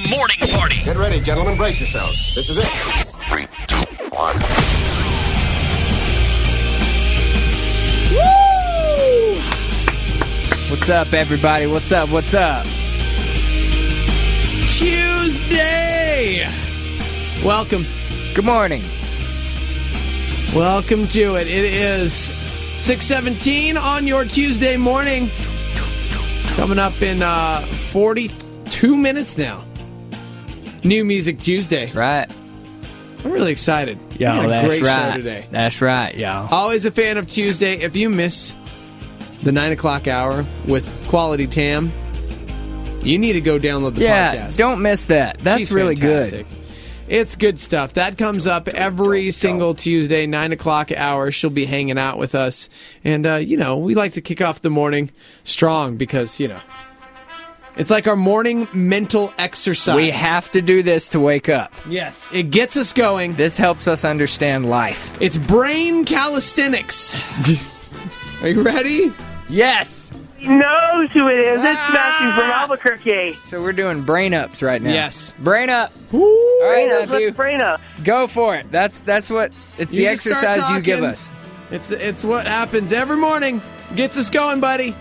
Morning Party. Get ready, gentlemen. Brace yourselves. This is it. 3, 2, 1. Woo! What's up, everybody? What's up? What's up? Tuesday! Welcome. Good morning. Welcome to it. It is 6:17 on your Tuesday morning. Coming up in 42 minutes now. New Music Tuesday. That's right. I'm really excited. Yo, we had a that's great right. show today. That's right, yo. Always a fan of Tuesday. If you miss the 9 o'clock hour with Quality Tam, you need to go download the podcast. Don't miss that. That's She's really fantastic. good. It's good stuff. That comes up every single Tuesday, 9 o'clock hour. She'll be hanging out with us. And, we like to kick off the morning strong because, it's like our morning mental exercise. We have to do this to wake up. Yes. It gets us going. This helps us understand life. It's brain calisthenics. Are you ready? Yes. He knows who it is. It's Matthew from Albuquerque. So we're doing brain ups right now. Yes. Brain up. Woo! All right, Let's Matthew. brain up. Go for it. That's what it's You the just start exercise you give talking. us. It's what happens every morning. Gets us going, buddy.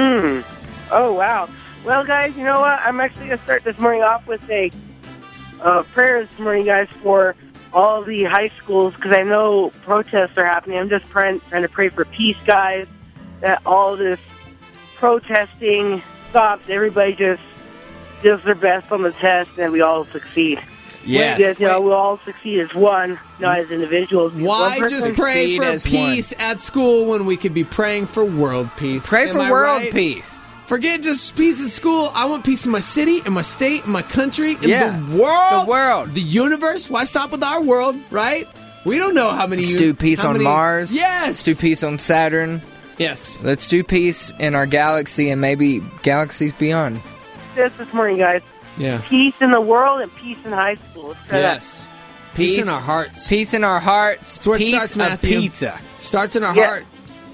Oh, wow. Well, guys, you know what? I'm actually going to start this morning off with a prayer this morning, guys, for all the high schools, because I know protests are happening. I'm just trying to pray for peace, guys, that all this protesting stops. Everybody just does their best on the test, and we all succeed. Yes. Because, we'll all succeed as one, not as individuals. Why One just person- pray succeed for as peace at school when we could be praying for world peace? Pray Am for I world right? peace. Forget just peace at school. I want peace in my city, in my state, in my country, in Yeah. the world. The world. The universe. Why stop with our world, right? We don't know how many... Let's do peace how on many- Mars. Yes. Let's do peace on Saturn. Yes. Let's do peace in our galaxy and maybe galaxies beyond. this morning, guys. Yeah. Peace in the world and peace in high school. Let's try that. Yes. Peace in our hearts. Peace in our hearts. That's where it peace starts, of Matthew. pizza. Starts in our Yeah. heart.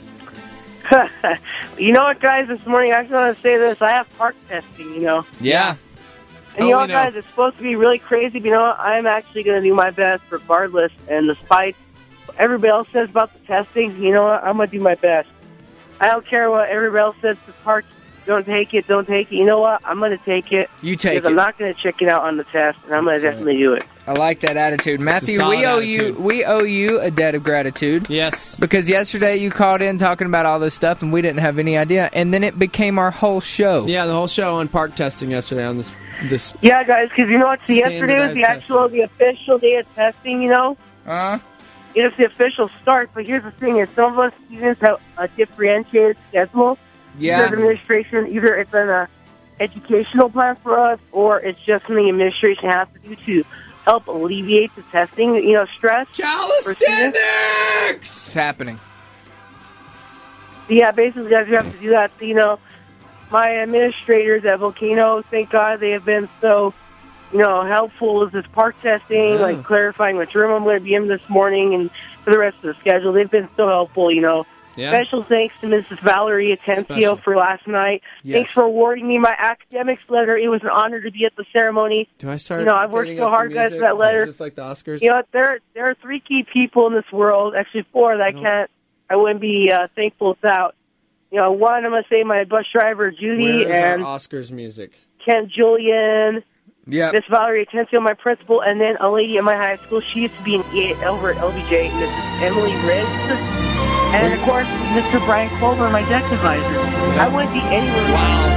You know what, guys? This morning, I just want to say this. I have park testing, Yeah. Oh, And you know we what, know. guys? It's supposed to be really crazy, but you know what? I'm actually going to do my best regardless. And despite what everybody else says about the testing, you know what? I'm going to do my best. I don't care what everybody else says to parks. Don't take it. You know what? I'm going to take it. You take because I'm it. not going to chicken out on the test, and I'm going to definitely do it. I like that attitude. Matthew, solid we owe attitude. you a debt of gratitude. Yes. Because yesterday you called in talking about all this stuff and we didn't have any idea. And then it became our whole show. Yeah, the whole show on park testing yesterday on this. Yeah, guys, because you know what? See, yesterday was the official day of testing, It's the official start, but here's the thing: is some of us students have a differentiated schedule. Yeah. Because administration, either it's an educational plan for us, or it's just something administration has to do to help alleviate the testing, stress. Calisthenics! It's happening. Yeah, basically, guys, we have to do that. So, my administrators at Volcano, thank God, they have been so, helpful with this park testing, like clarifying which room I'm going to be in this morning and for the rest of the schedule. They've been so helpful, Yeah. Special thanks to Mrs. Valerie Atencio Special. for last night. Yes. Thanks for awarding me my academics letter. It was an honor to be at the ceremony. Do I start? I've worked fading so up the hard, guys, music? for that letter. Is this like the Oscars? There are three key people in this world, actually four, that I wouldn't be thankful without. One, I'm going to say my bus driver, Judy, Where's our and Oscars music? Kent Julian, Yep. Miss Valerie Atencio, my principal, and then a lady at my high school. She used to be an EA over at LBJ, Mrs. Emily Riggs. And, of course, Mr. Brian Colber, my deck advisor. I wouldn't be anywhere.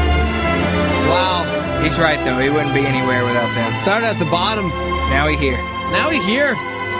Wow. He's right, though. He wouldn't be anywhere without them. Started at the bottom. Now he here. Now we here.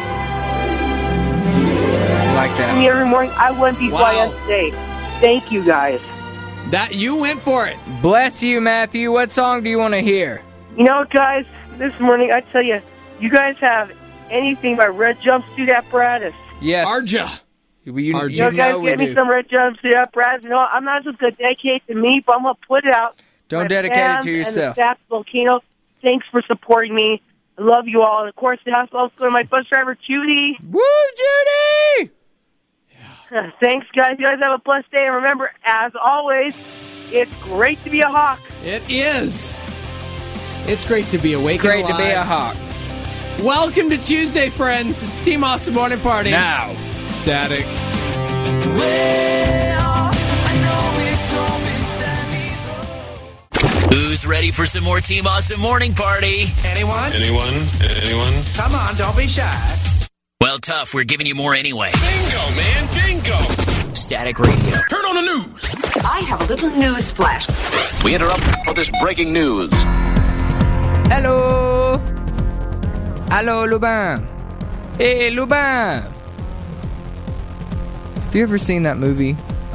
Like Me that. every morning, I wouldn't be Wow. quiet today. Thank you, guys. That you went for it. Bless you, Matthew. What song do you want to hear? You know, guys, this morning, I tell you, you guys have anything by Red Jumpsuit Apparatus. Yes. Arja. You Arja. You know, guys, we get me do. some Red Jumpsuit Apparatus. I'm not just going to dedicate it to me, but I'm going to put it out. Don't my dedicate it fans to And the yourself. staff at Volcano, thanks for supporting me. I love you all. And, of course, I also go to my bus driver, Judy. Woo, Judy! Thanks, guys. You guys have a blessed day. And remember, as always, it's great to be a Hawk. It is. It's great to be awake. Great and to be a alive. hawk. Welcome to Tuesday, friends. It's Team Awesome Morning Party. Now. Static. Who's ready for some more Team Awesome Morning Party? Anyone? Come on, don't be shy. Well, tough. We're giving you more anyway. Bingo, man, bingo! Static Radio. Turn on the news! I have a little news flash. We interrupt for this breaking news. Hello. Hello, Lubin. Hey, Lubin. Have you ever seen that movie,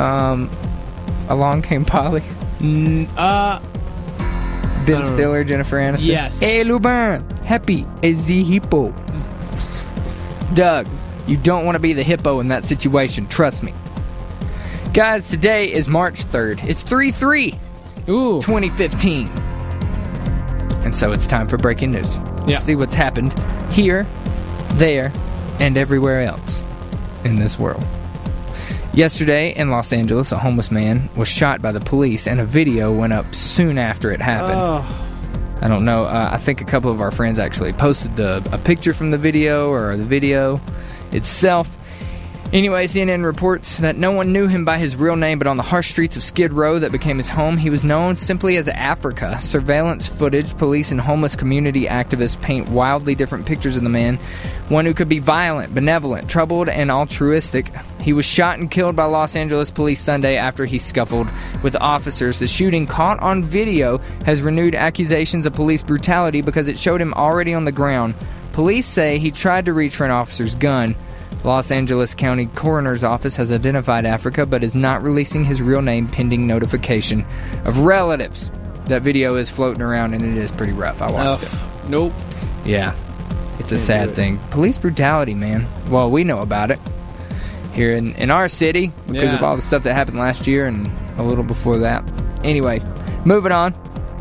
Along Came Polly? Ben Stiller, Jennifer Aniston. Yes. Hey, Lubin. Happy as the hippo. Doug, you don't want to be the hippo in that situation. Trust me. Guys, today is March 3rd. It's 3/3/2015. And so it's time for breaking news. Let's see what's happened here, there, and everywhere else in this world. Yesterday in Los Angeles, a homeless man was shot by the police, and a video went up soon after it happened. Oh. I don't know. I think a couple of our friends actually posted a picture from the video or the video itself. Anyway, CNN reports that no one knew him by his real name, but on the harsh streets of Skid Row that became his home, he was known simply as Africa. Surveillance footage, police, and homeless community activists paint wildly different pictures of the man. One who could be violent, benevolent, troubled, and altruistic. He was shot and killed by Los Angeles police Sunday after he scuffled with officers. The shooting, caught on video, has renewed accusations of police brutality because it showed him already on the ground. Police say he tried to reach for an officer's gun. Los Angeles County Coroner's Office has identified Africa, but is not releasing his real name pending notification of relatives. That video is floating around, and it is pretty rough. I watched it. Nope. Yeah. It's a sad thing. Police brutality, man. Well, we know about it here in our city because of all the stuff that happened last year and a little before that. Anyway, moving on.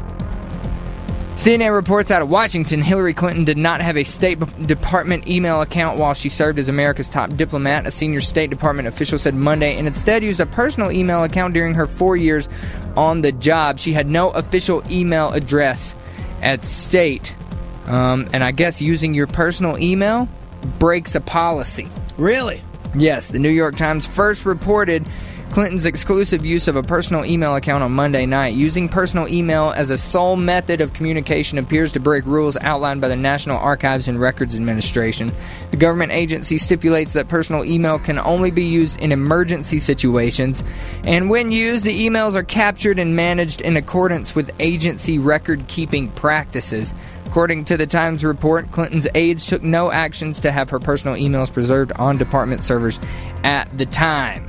CNN reports out of Washington, Hillary Clinton did not have a State Department email account while she served as America's top diplomat, a senior State Department official said Monday, and instead used a personal email account during her 4 years on the job. She had no official email address at State. And I guess using your personal email breaks a policy. Really? Yes, the New York Times first reported Clinton's exclusive use of a personal email account on Monday night. Using personal email as a sole method of communication appears to break rules outlined by the National Archives and Records Administration. The government agency stipulates that personal email can only be used in emergency situations, and when used, the emails are captured and managed in accordance with agency record-keeping practices. According to the Times report, Clinton's aides took no actions to have her personal emails preserved on department servers at the time.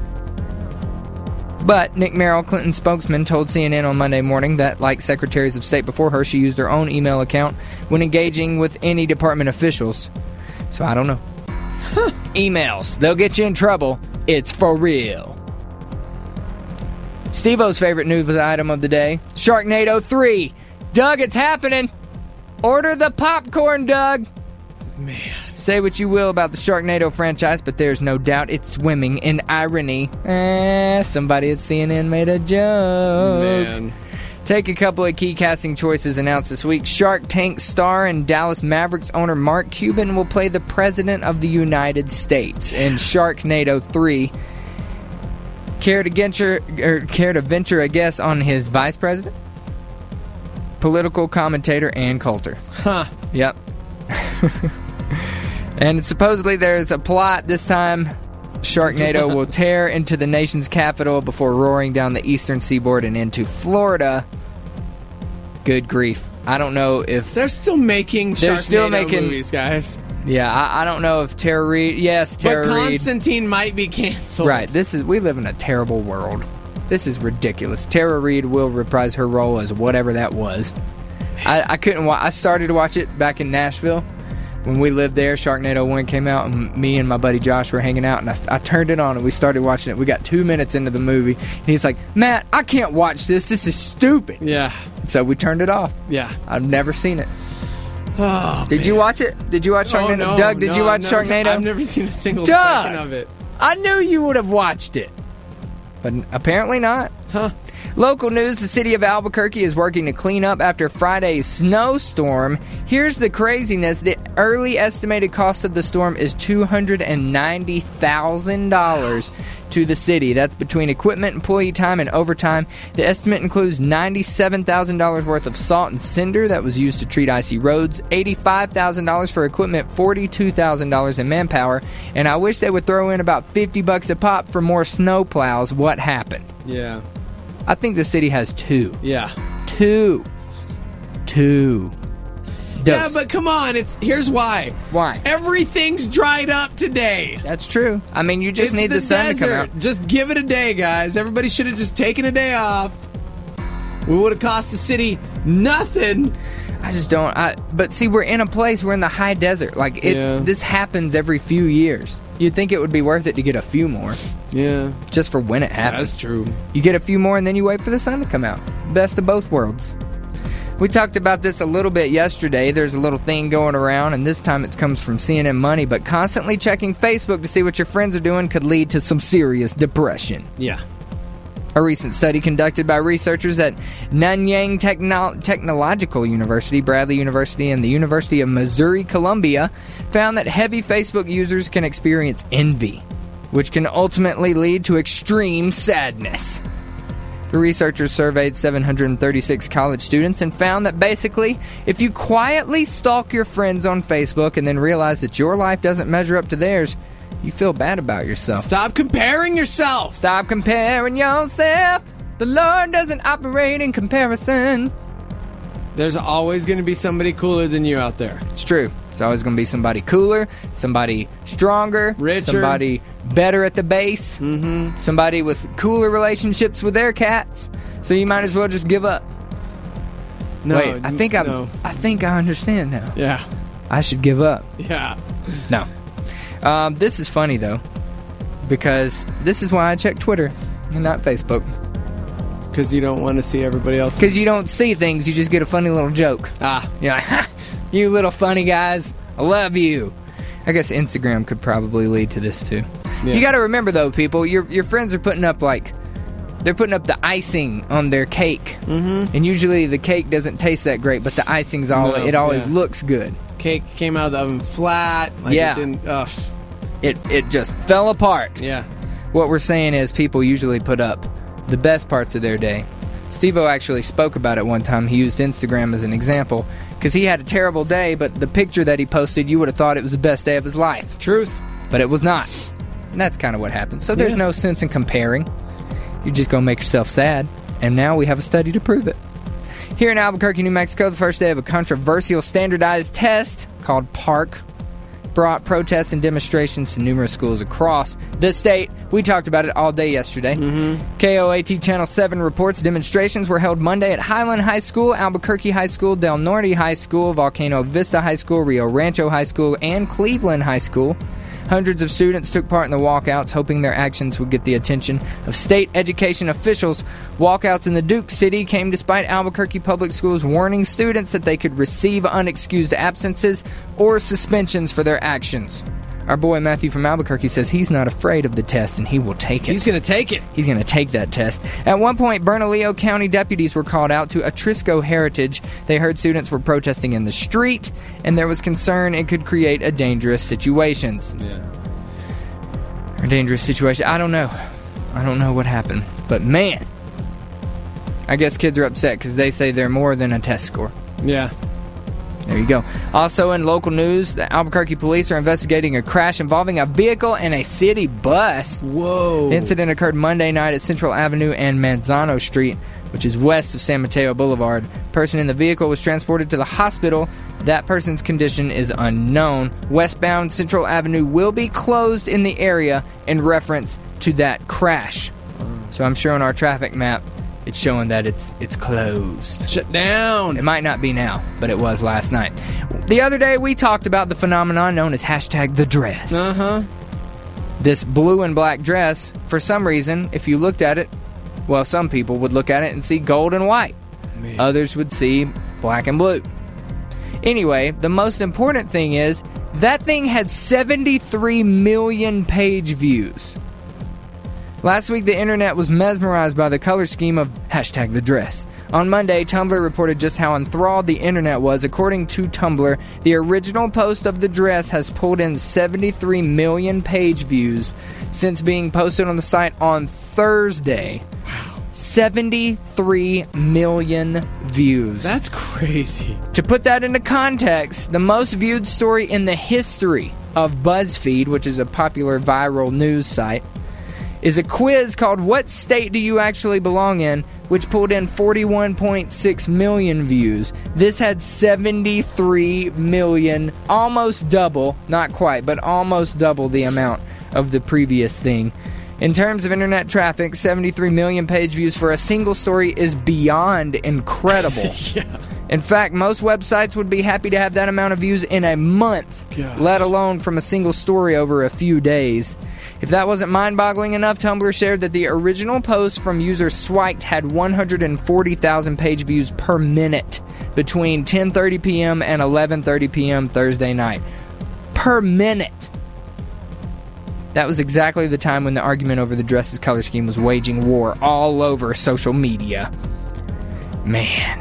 But Nick Merrill, Clinton's spokesman, told CNN on Monday morning that, like secretaries of state before her, she used her own email account when engaging with any department officials. So I don't know. Emails. They'll get you in trouble. It's for real. Steve-O's favorite news item of the day, Sharknado 3. Doug, it's happening. Order the popcorn, Doug. Man. Say what you will about the Sharknado franchise, but there's no doubt it's swimming in irony. Somebody at CNN made a joke. Man. Take a couple of key casting choices announced this week. Shark Tank star and Dallas Mavericks owner Mark Cuban will play the President of the United States in Sharknado 3. Care to venture a guess on his vice president? Political commentator Ann Coulter. Huh. Yep. And supposedly there's a plot this time. Sharknado will tear into the nation's capital before roaring down the eastern seaboard and into Florida. Good grief. I don't know if... They're still making Sharknado movies, guys. Yeah, I don't know if Tara Reid... Yes, Tara Reid. But Constantine might be canceled. Right. We live in a terrible world. This is ridiculous. Tara Reid will reprise her role as whatever that was. I couldn't watch... I started to watch it back in Nashville. When we lived there, Sharknado 1 came out, and me and my buddy Josh were hanging out, and I turned it on, and we started watching it. We got 2 minutes into the movie, and he's like, Matt, I can't watch this. This is stupid. Yeah. So we turned it off. Yeah. I've never seen it. Oh, Did you watch it? Did you watch Sharknado? Oh, no, Doug, did you watch Sharknado? I've never seen a single second of it. I knew you would have watched it. but apparently not. Huh. Local news, the city of Albuquerque is working to clean up after Friday's snowstorm. Here's the craziness. The early estimated cost of the storm is $290,000 to the city. That's between equipment, employee time, and overtime. The estimate includes $97,000 worth of salt and cinder that was used to treat icy roads, $85,000 for equipment, $42,000 in manpower, and I wish they would throw in about $50 a pop for more snow plows. What happened? Yeah. I think the city has two. Yeah. Two. Yeah, but come on. Here's why. Why? Everything's dried up today. That's true. I mean, you just need the sun to come out. Just give it a day, guys. Everybody should have just taken a day off. We would have cost the city nothing. I just don't. But see, we're in a place, we're in the high desert. Like, this happens every few years. You'd think it would be worth it to get a few more. Yeah. Just for when it happens. That's true. You get a few more and then you wait for the sun to come out. Best of both worlds. We talked about this a little bit yesterday. There's a little thing going around, and this time it comes from CNN Money, but constantly checking Facebook to see what your friends are doing could lead to some serious depression. Yeah. A recent study conducted by researchers at Nanyang Technological University, Bradley University, and the University of Missouri-Columbia found that heavy Facebook users can experience envy, which can ultimately lead to extreme sadness. The researchers surveyed 736 college students and found that basically, if you quietly stalk your friends on Facebook and then realize that your life doesn't measure up to theirs, you feel bad about yourself. Stop comparing yourself. Stop comparing yourself. The Lord doesn't operate in comparison. There's always going to be somebody cooler than you out there. It's true. There's always going to be somebody cooler, somebody stronger, richer, somebody better at the base, somebody with cooler relationships with their cats. So you might as well just give up. No, wait, I think I understand now. Yeah. I should give up. Yeah. No. This is funny, though, because this is why I check Twitter and not Facebook. Because you don't want to see everybody else. Because you don't see things, you just get a funny little joke. You're like, you little funny guys, I love you. I guess Instagram could probably lead to this, too. Yeah. You got to remember, though, people, your friends are putting up, they're putting up the icing on their cake. Mm-hmm. And usually the cake doesn't taste that great, but the icing's always looks good. Cake came out of the oven flat. Yeah. It just fell apart. Yeah. What we're saying is people usually put up the best parts of their day. Steve-O actually spoke about it one time. He used Instagram as an example because he had a terrible day, but the picture that he posted, you would have thought it was the best day of his life. Truth. But it was not. And that's kind of what happens. So there's no sense in comparing. You're just going to make yourself sad. And now we have a study to prove it. Here in Albuquerque, New Mexico, the first day of a controversial standardized test called PARCC brought protests and demonstrations to numerous schools across the state. We talked about it all day yesterday. KOAT Channel 7 reports demonstrations were held Monday at Highland High School, Albuquerque High School, Del Norte High School, Volcano Vista High School, Rio Rancho High School, and Cleveland High School. Hundreds of students took part in the walkouts, hoping their actions would get the attention of state education officials. Walkouts in the Duke City came despite Albuquerque Public Schools warning students that they could receive unexcused absences or suspensions for their actions. Our boy Matthew from Albuquerque says he's not afraid of the test and he will take it. He's going to take it. He's going to take that test. At one point, Bernalillo County deputies were called out to Atrisco Heritage. They heard students were protesting in the street, and there was concern it could create a dangerous situation. A dangerous situation. I don't know. I don't know what happened. But man, I guess kids are upset because they say they're more than a test score. Yeah. There you go. Also in local news, the Albuquerque police are investigating a crash involving a vehicle and a city bus. Whoa. The incident occurred Monday night at Central Avenue and Manzano Street, which is west of San Mateo Boulevard. The person in the vehicle was transported to the hospital. That person's condition is unknown. Westbound Central Avenue will be closed in the area in reference to that crash. So I'm sure on our traffic map, it's showing that it's closed. Shut down. It might not be now, but it was last night. The other day, we talked about the phenomenon known as #TheDress. This blue and black dress, for some reason, if you looked at it, well, some people would look at it and see gold and white. Man. Others would see black and blue. Anyway, the most important thing is, that thing had 73 million page views. Last week, the internet was mesmerized by the color scheme of #the dress. On Monday, Tumblr reported just how enthralled the internet was. According to Tumblr, the original post of the dress has pulled in 73 million page views since being posted on the site on Thursday. Wow. 73 million views. That's crazy. To put that into context, the most viewed story in the history of BuzzFeed, which is a popular viral news site, is a quiz called What State Do You Actually Belong In?, which pulled in 41.6 million views. This had 73 million, almost double, not quite, but almost double the amount of the previous thing. In terms of internet traffic, 73 million page views for a single story is beyond incredible. Yeah. In fact, most websites would be happy to have that amount of views in a month, let alone from a single story over a few days. If that wasn't mind-boggling enough, Tumblr shared that the original post from user Swiked had 140,000 page views per minute between 10:30 p.m. and 11:30 p.m. Thursday night. Per minute! That was exactly the time when the argument over the dress's color scheme was waging war all over social media. Man.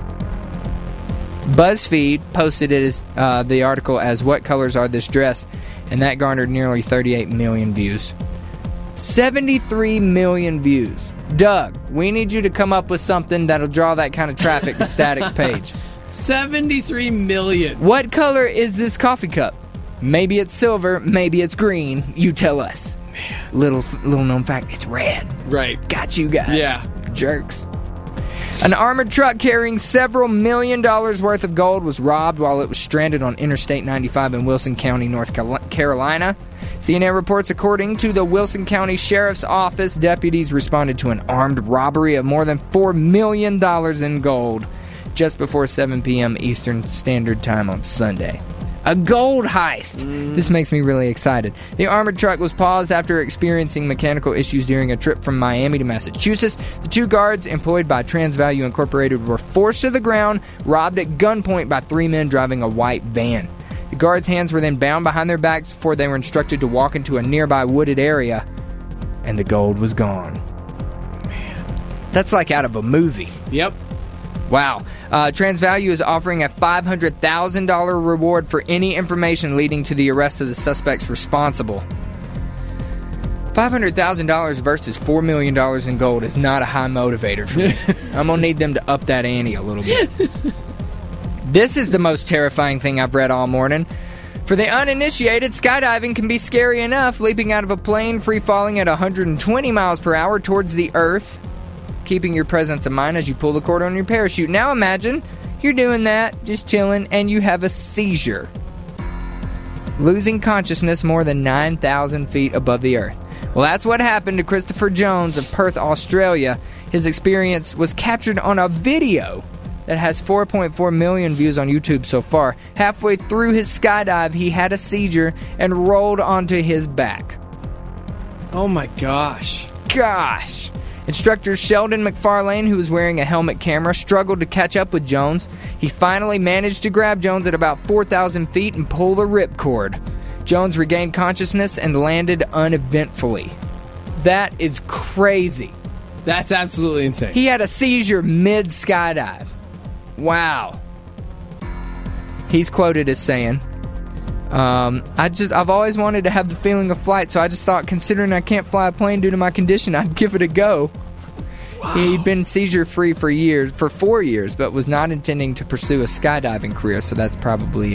BuzzFeed posted it as the article as "What colors are this dress?" and that garnered nearly 38 million views. 73 million views. Doug, we need you to come up with something that'll draw that kind of traffic to Static's page. 73 million. What color is this coffee cup? Maybe it's silver, maybe it's green. You tell us. Man. Little known fact, it's red. Right. Got you guys. Yeah. Jerks. An armored truck carrying several $1 million worth of gold was robbed while it was stranded on Interstate 95 in Wilson County, North Carolina. CNN reports, according to the Wilson County Sheriff's Office, deputies responded to an armed robbery of more than $4 million in gold just before 7 p.m. Eastern Standard Time on Sunday. A gold heist! This makes me really excited. The armored truck was paused after experiencing mechanical issues during a trip from Miami to Massachusetts. The two guards employed by TransValue Incorporated were forced to the ground, robbed at gunpoint by three men driving a white van. The guards' hands were then bound behind their backs before they were instructed to walk into a nearby wooded area, and the gold was gone. Man. That's like out of a movie. Yep. Wow. TransValue is offering a $500,000 reward for any information leading to the arrest of the suspects responsible. $500,000 versus $4 million in gold is not a high motivator for me. I'm going to need them to up that ante a little bit. This is the most terrifying thing I've read all morning. For the uninitiated, skydiving can be scary enough, leaping out of a plane, free-falling at 120 miles per hour towards the earth, keeping your presence of mind as you pull the cord on your parachute. Now imagine you're doing that, just chilling, and you have a seizure, losing consciousness more than 9,000 feet above the earth. Well, that's what happened to Christopher Jones of Perth, Australia. His experience was captured on a video that has 4.4 million views on YouTube so far. Halfway through his skydive, he had a seizure and rolled onto his back. Oh my gosh. Gosh. Instructor Sheldon McFarlane, who was wearing a helmet camera, struggled to catch up with Jones. He finally managed to grab Jones at about 4,000 feet and pull the ripcord. Jones regained consciousness and landed uneventfully. That is crazy. That's absolutely insane. He had a seizure mid-skydive. Wow. He's quoted as saying, I've always wanted to have the feeling of flight, so I just thought, considering I can't fly a plane due to my condition, I'd give it a go. Wow. He'd been seizure-free for 4 years, but was not intending to pursue a skydiving career, so that's probably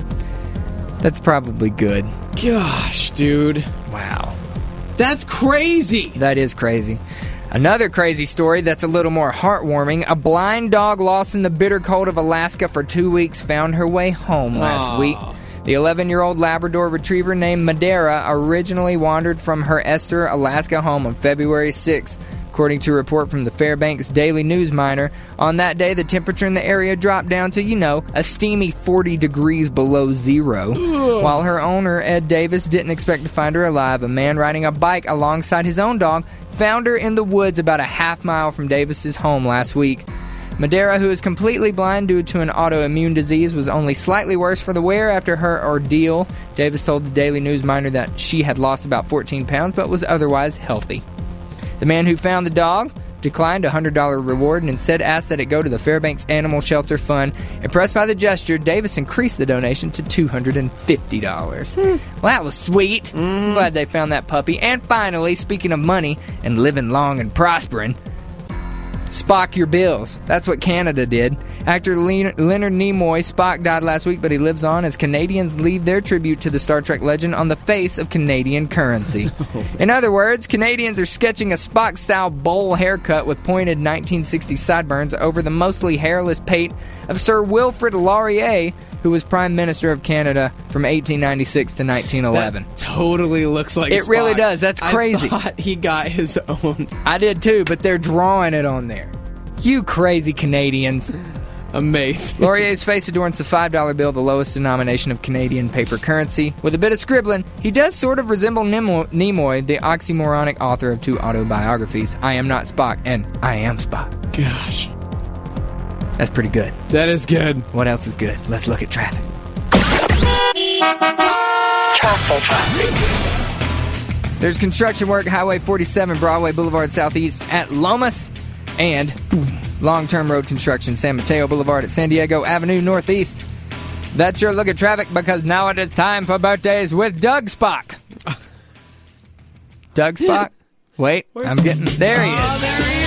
good. Gosh, dude. Wow. That's crazy. That is crazy. Another crazy story that's a little more heartwarming. A blind dog lost in the bitter cold of Alaska for 2 weeks found her way home last week. The 11-year-old Labrador retriever named Madeira originally wandered from her Esther, Alaska home on February 6th. According to a report from the Fairbanks Daily News Miner, on that day the temperature in the area dropped down to, a steamy 40 degrees below zero. While her owner, Ed Davis, didn't expect to find her alive, a man riding a bike alongside his own dog found her in the woods about a half mile from Davis's home last week. Madeira, who is completely blind due to an autoimmune disease, was only slightly worse for the wear after her ordeal. Davis told the Daily News Miner that she had lost about 14 pounds but was otherwise healthy. The man who found the dog declined a $100 reward and instead asked that it go to the Fairbanks Animal Shelter Fund. Impressed by the gesture, Davis increased the donation to $250. Well, that was sweet. I'm glad they found that puppy. And finally, speaking of money and living long and prospering, Spock your bills. That's what Canada did. Actor Leonard Nimoy, Spock, died last week, but he lives on as Canadians leave their tribute to the Star Trek legend on the face of Canadian currency. In other words, Canadians are sketching a Spock-style bowl haircut with pointed 1960s sideburns over the mostly hairless pate of Sir Wilfrid Laurier, who was Prime Minister of Canada from 1896 to 1911. That totally looks like It Spock. really does. That's crazy. I thought he got his own. I did too, but they're drawing it on there. You crazy Canadians. Amazing. Laurier's face adorns the $5 bill, the lowest denomination of Canadian paper currency. With a bit of scribbling, he does sort of resemble Nimoy, the oxymoronic author of 2 autobiographies, I Am Not Spock and I Am Spock. Gosh. That's pretty good. That is good. What else is good? Let's look at traffic. There's construction work Highway 47, Broadway Boulevard Southeast at Lomas, and long-term road construction San Mateo Boulevard at San Diego Avenue Northeast. That's your look at traffic, because now it is time for birthdays with Doug Spock. Doug Spock? Wait, I'm getting... There he is. Oh, there he is.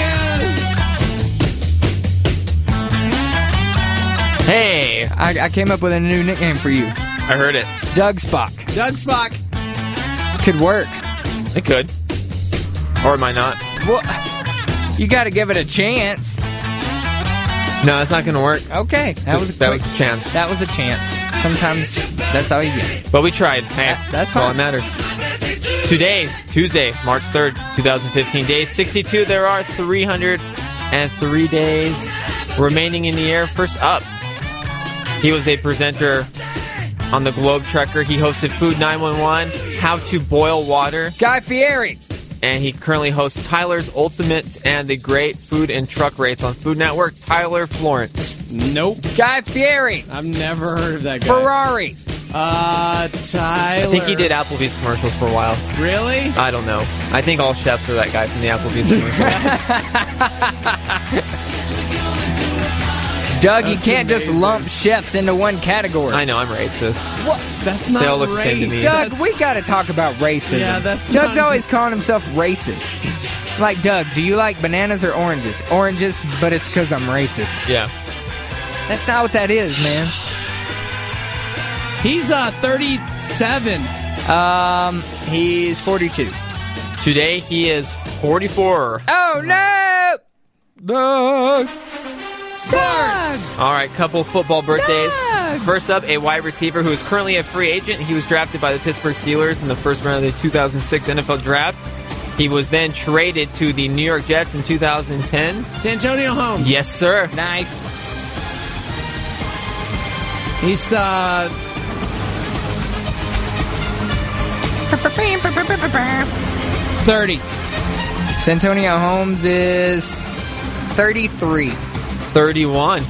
Hey, I came up with a new nickname for you. I heard it. Doug Spock. Doug Spock. Could work. It could. Or it might not. Well, you got to give it a chance. No, it's not going to work. Okay, that was a chance. That was a chance. Sometimes that's all you get. But we tried. Hey, that's all fine. that matters. Today, Tuesday, March 3rd, 2015, day 62. There are 303 days remaining in the year. First up, he was a presenter on the Globe Trekker. He hosted Food 911, How to Boil Water. Guy Fieri. And he currently hosts Tyler's Ultimate and the Great Food and Truck Race on Food Network. Tyler Florence. Nope. Guy Fieri. I've never heard of that guy. Ferrari. Tyler. I think he did Applebee's commercials for a while. Really? I don't know. I think all chefs are that guy from the Applebee's commercials. Doug, you can't just lump chefs into one category. I know, I'm racist. What? That's not They all look the same to me. Doug, we got to talk about racism. Yeah, that's Doug's not- always calling himself racist. Like, Doug, do you like bananas or oranges? Oranges, but it's because I'm racist. Yeah. That's not what that is, man. He's 37. He's 42. Today he is 44. Oh, no! Doug! Sports! All right, couple football birthdays. Doug! First up, a wide receiver who is currently a free agent. He was drafted by the Pittsburgh Steelers in the first round of the 2006 NFL Draft. He was then traded to the New York Jets in 2010. Santonio Holmes. Yes, sir. Nice. He's 30. Santonio Holmes is 33. 31.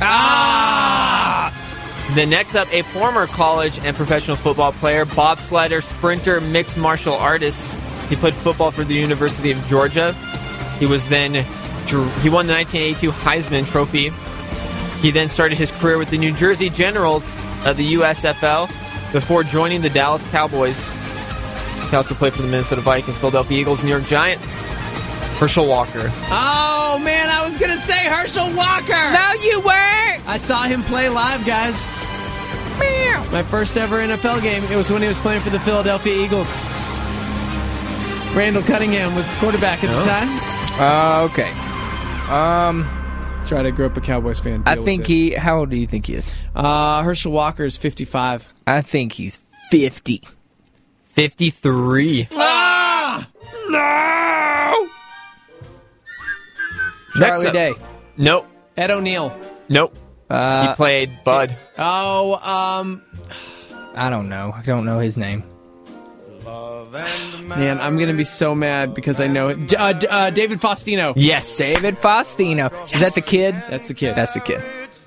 The next up, a former college and professional football player, bobsledder, sprinter, mixed martial artist. He played football for the University of Georgia. He won the 1982 Heisman Trophy. He then started his career with the New Jersey Generals of the USFL before joining the Dallas Cowboys. He also played for the Minnesota Vikings, Philadelphia Eagles, New York Giants. Herschel Walker. Oh, man, I was going to say Herschel Walker. No, you weren't! I saw him play live, guys. My first ever NFL game, it was when he was playing for the Philadelphia Eagles. Randall Cunningham was the quarterback at the time. Okay. That's right, I grew up a Cowboys fan. I think how old do you think he is? Herschel Walker is 55. I think he's 50. 53. Ah! No! Charlie Day. Nope. Ed O'Neill. Nope. He played Bud. Oh, I don't know. I don't know his name. man, I'm going to be so mad because I know it. David Faustino. Yes. David Faustino. Is that the kid? That's the kid. That's the kid.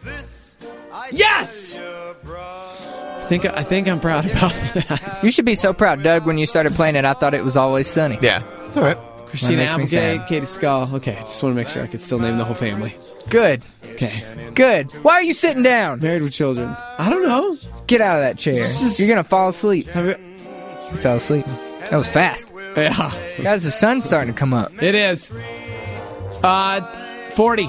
Yes! I think I'm proud about that. You should be so proud, Doug. When you started playing it, I thought it was Always Sunny. Yeah. It's all right. Christina makes me Applegate, sad. Katie Skull. Okay, just want to make sure I could still name the whole family. Good. Okay. Good. Why are you sitting down? Married with children. I don't know. Get out of that chair. Just- You're going to fall asleep. Have you- You fell asleep. That was fast. Yeah, Guys, the sun's starting to come up. it is. 40.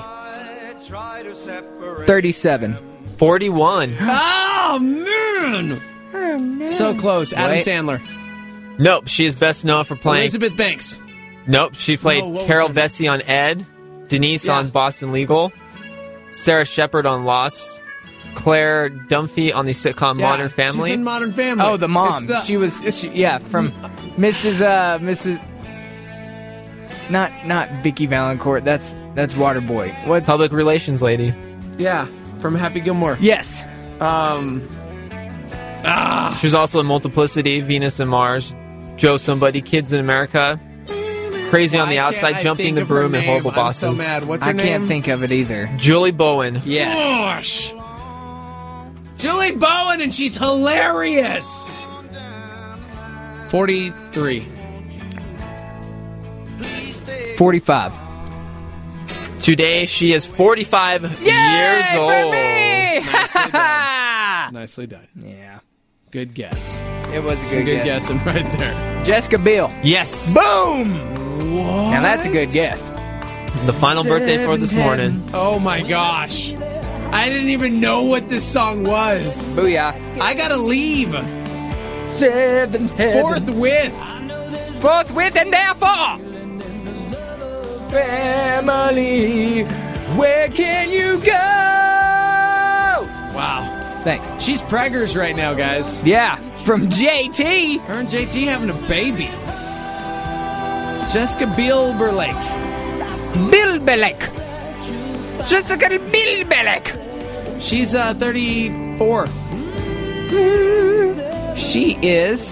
37. 41. Oh, man! So close. Adam Wait. Sandler. Nope, she is best known for playing. Elizabeth Banks. Nope, she played No, what was Carol her name? Vesey on Ed, Denise Yeah. on Boston Legal, Sarah Shepard on Lost, Claire Dunphy on the sitcom Modern Family. She's in Modern Family. Oh, the mom. It's the- She was, from Mrs. Not Vicky Valancourt. That's Waterboy. What's Public relations lady. Yeah, from Happy Gilmore. Yes. She was also in Multiplicity, Venus and Mars, Joe Somebody, Kids in America, Crazy on the Why can't Outside, I Jumping think the of her Broom, and name? Horrible I'm so Bosses. mad. What's her I name? can't think of it either. Julie Bowen. Yes. Gosh. Julie Bowen, and she's hilarious. 43. 45. Today, she is 45 years old. Nicely done. Yeah. Good guess. It was a Some good good guess. guessing right there. Jessica Biel. Yes. Boom! Now that's a good guess. The final birthday for this morning. Oh my gosh. I didn't even know what this song was. Booyah. I gotta leave. 7 Forthwith. Forthwith and therefore. Family, where can you go? Wow. Thanks. She's preggers right now, guys. Yeah, from JT. Her and JT having a baby. Jessica Biel-Berlake. Bilbelek. Jessica Bilbelek. She's 34. She is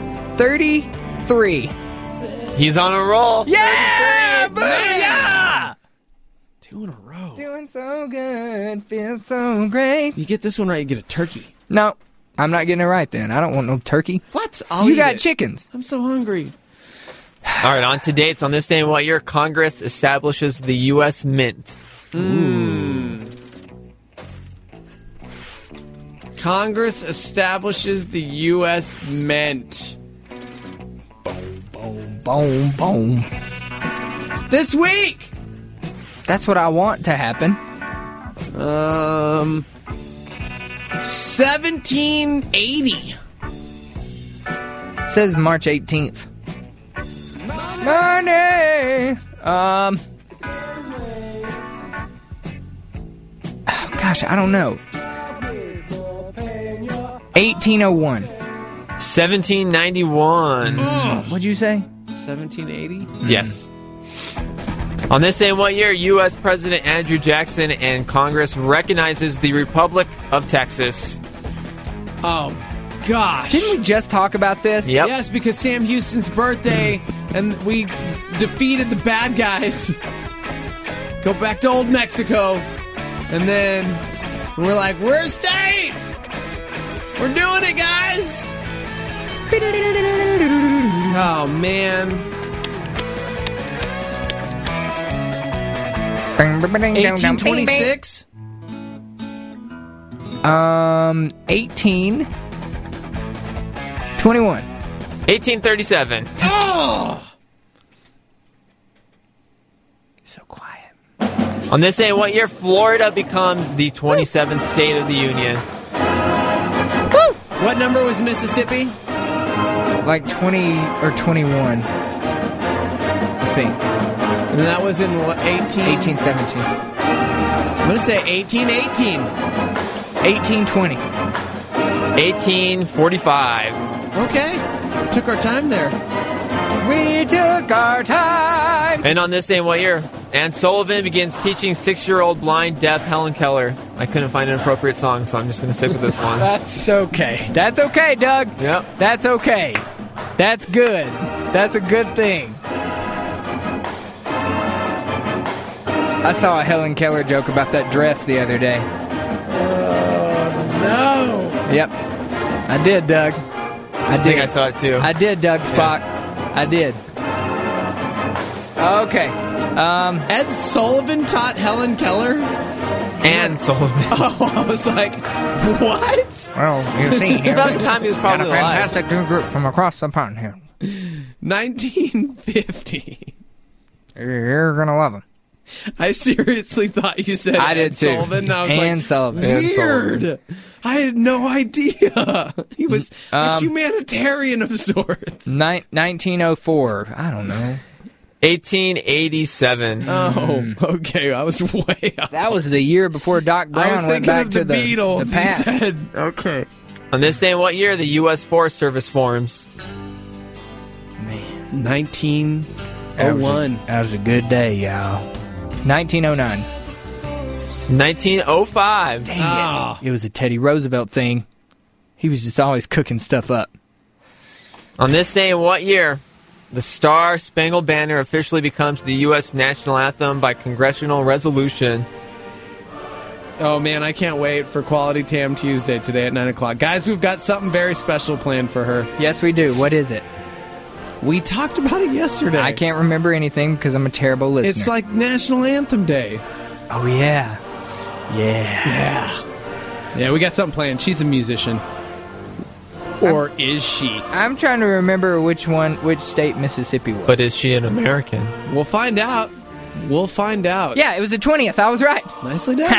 33. He's on a roll. Yeah! Booyah! 2 in a row. Doing so good, feels so great. You get this one right, you get a turkey. No, I'm not getting it right then. I don't want no turkey. What? You got chickens. I'm so hungry. All right, on to dates. On this day in what year Congress establishes the U.S. Mint? Congress establishes the U.S. Mint. Boom, boom. This week! That's what I want to happen. 1780. Says March 18th. Money. Oh, gosh, I don't know. 1801. 1791. What'd you say? 1780? Yes. On this day in what year U.S. President Andrew Jackson and Congress recognizes the Republic of Texas? Oh, gosh. Didn't we just talk about this? Yep. Yes, because Sam Houston's birthday, and we defeated the bad guys. Go back to old Mexico. And then we're like, we're a state! We're doing it, guys! Oh, man. 1826? 1821. 1837. Oh! So quiet. On this day in what year Florida becomes the 27th state of the Union? What number was Mississippi? Like 20 or 21. I think. And that was in what, 1817. I'm going to say 1818. 1820. 1845. Okay. Took our time there. We took our time. And on this day in what year Ann Sullivan begins teaching 6-year-old blind, deaf Helen Keller. I couldn't find an appropriate song, so I'm just going to stick with this one. That's okay. That's okay, Doug. Yep. That's okay. That's good. That's a good thing. I saw a Helen Keller joke about that dress the other day. No. Yep. I did, Doug. I I think I did. saw it too. I did, Doug Spock. I did. Okay. Ed Sullivan taught Helen Keller? And Sullivan. Oh, I was like, what? Well, you see here. About the time he was probably got a alive. fantastic new group from across the pond here. 1950. You're going to love them. I seriously thought you said I Ed did too. Sullivan. And I was And like, Sullivan. weird. I had no idea. He was a humanitarian of sorts. 1904. I don't know. 1887. Oh, okay. I was way off. That was the year before Doc I Brown was went thinking back of to the Beatles. the past. He said, okay. On this day in what year the U.S. Forest Service forms? 1901. That was a good day, y'all. 1909. 1905. Ah. It was a Teddy Roosevelt thing. He was just always cooking stuff up. On this day in what year the Star Spangled Banner officially becomes the U.S. national anthem by congressional resolution? Oh, man, I can't wait for Quality Tam Tuesday today at 9 o'clock. Guys, we've got something very special planned for her. Yes, we do. What is it? We talked about it yesterday. I can't remember anything because I'm a terrible listener. It's like National Anthem Day. Oh, yeah. Yeah. Yeah, we got something planned. She's a musician. Or is she? I'm trying to remember which state Mississippi was. But is she an American? We'll find out. We'll find out. Yeah, it was the 20th. I was right. Nicely done.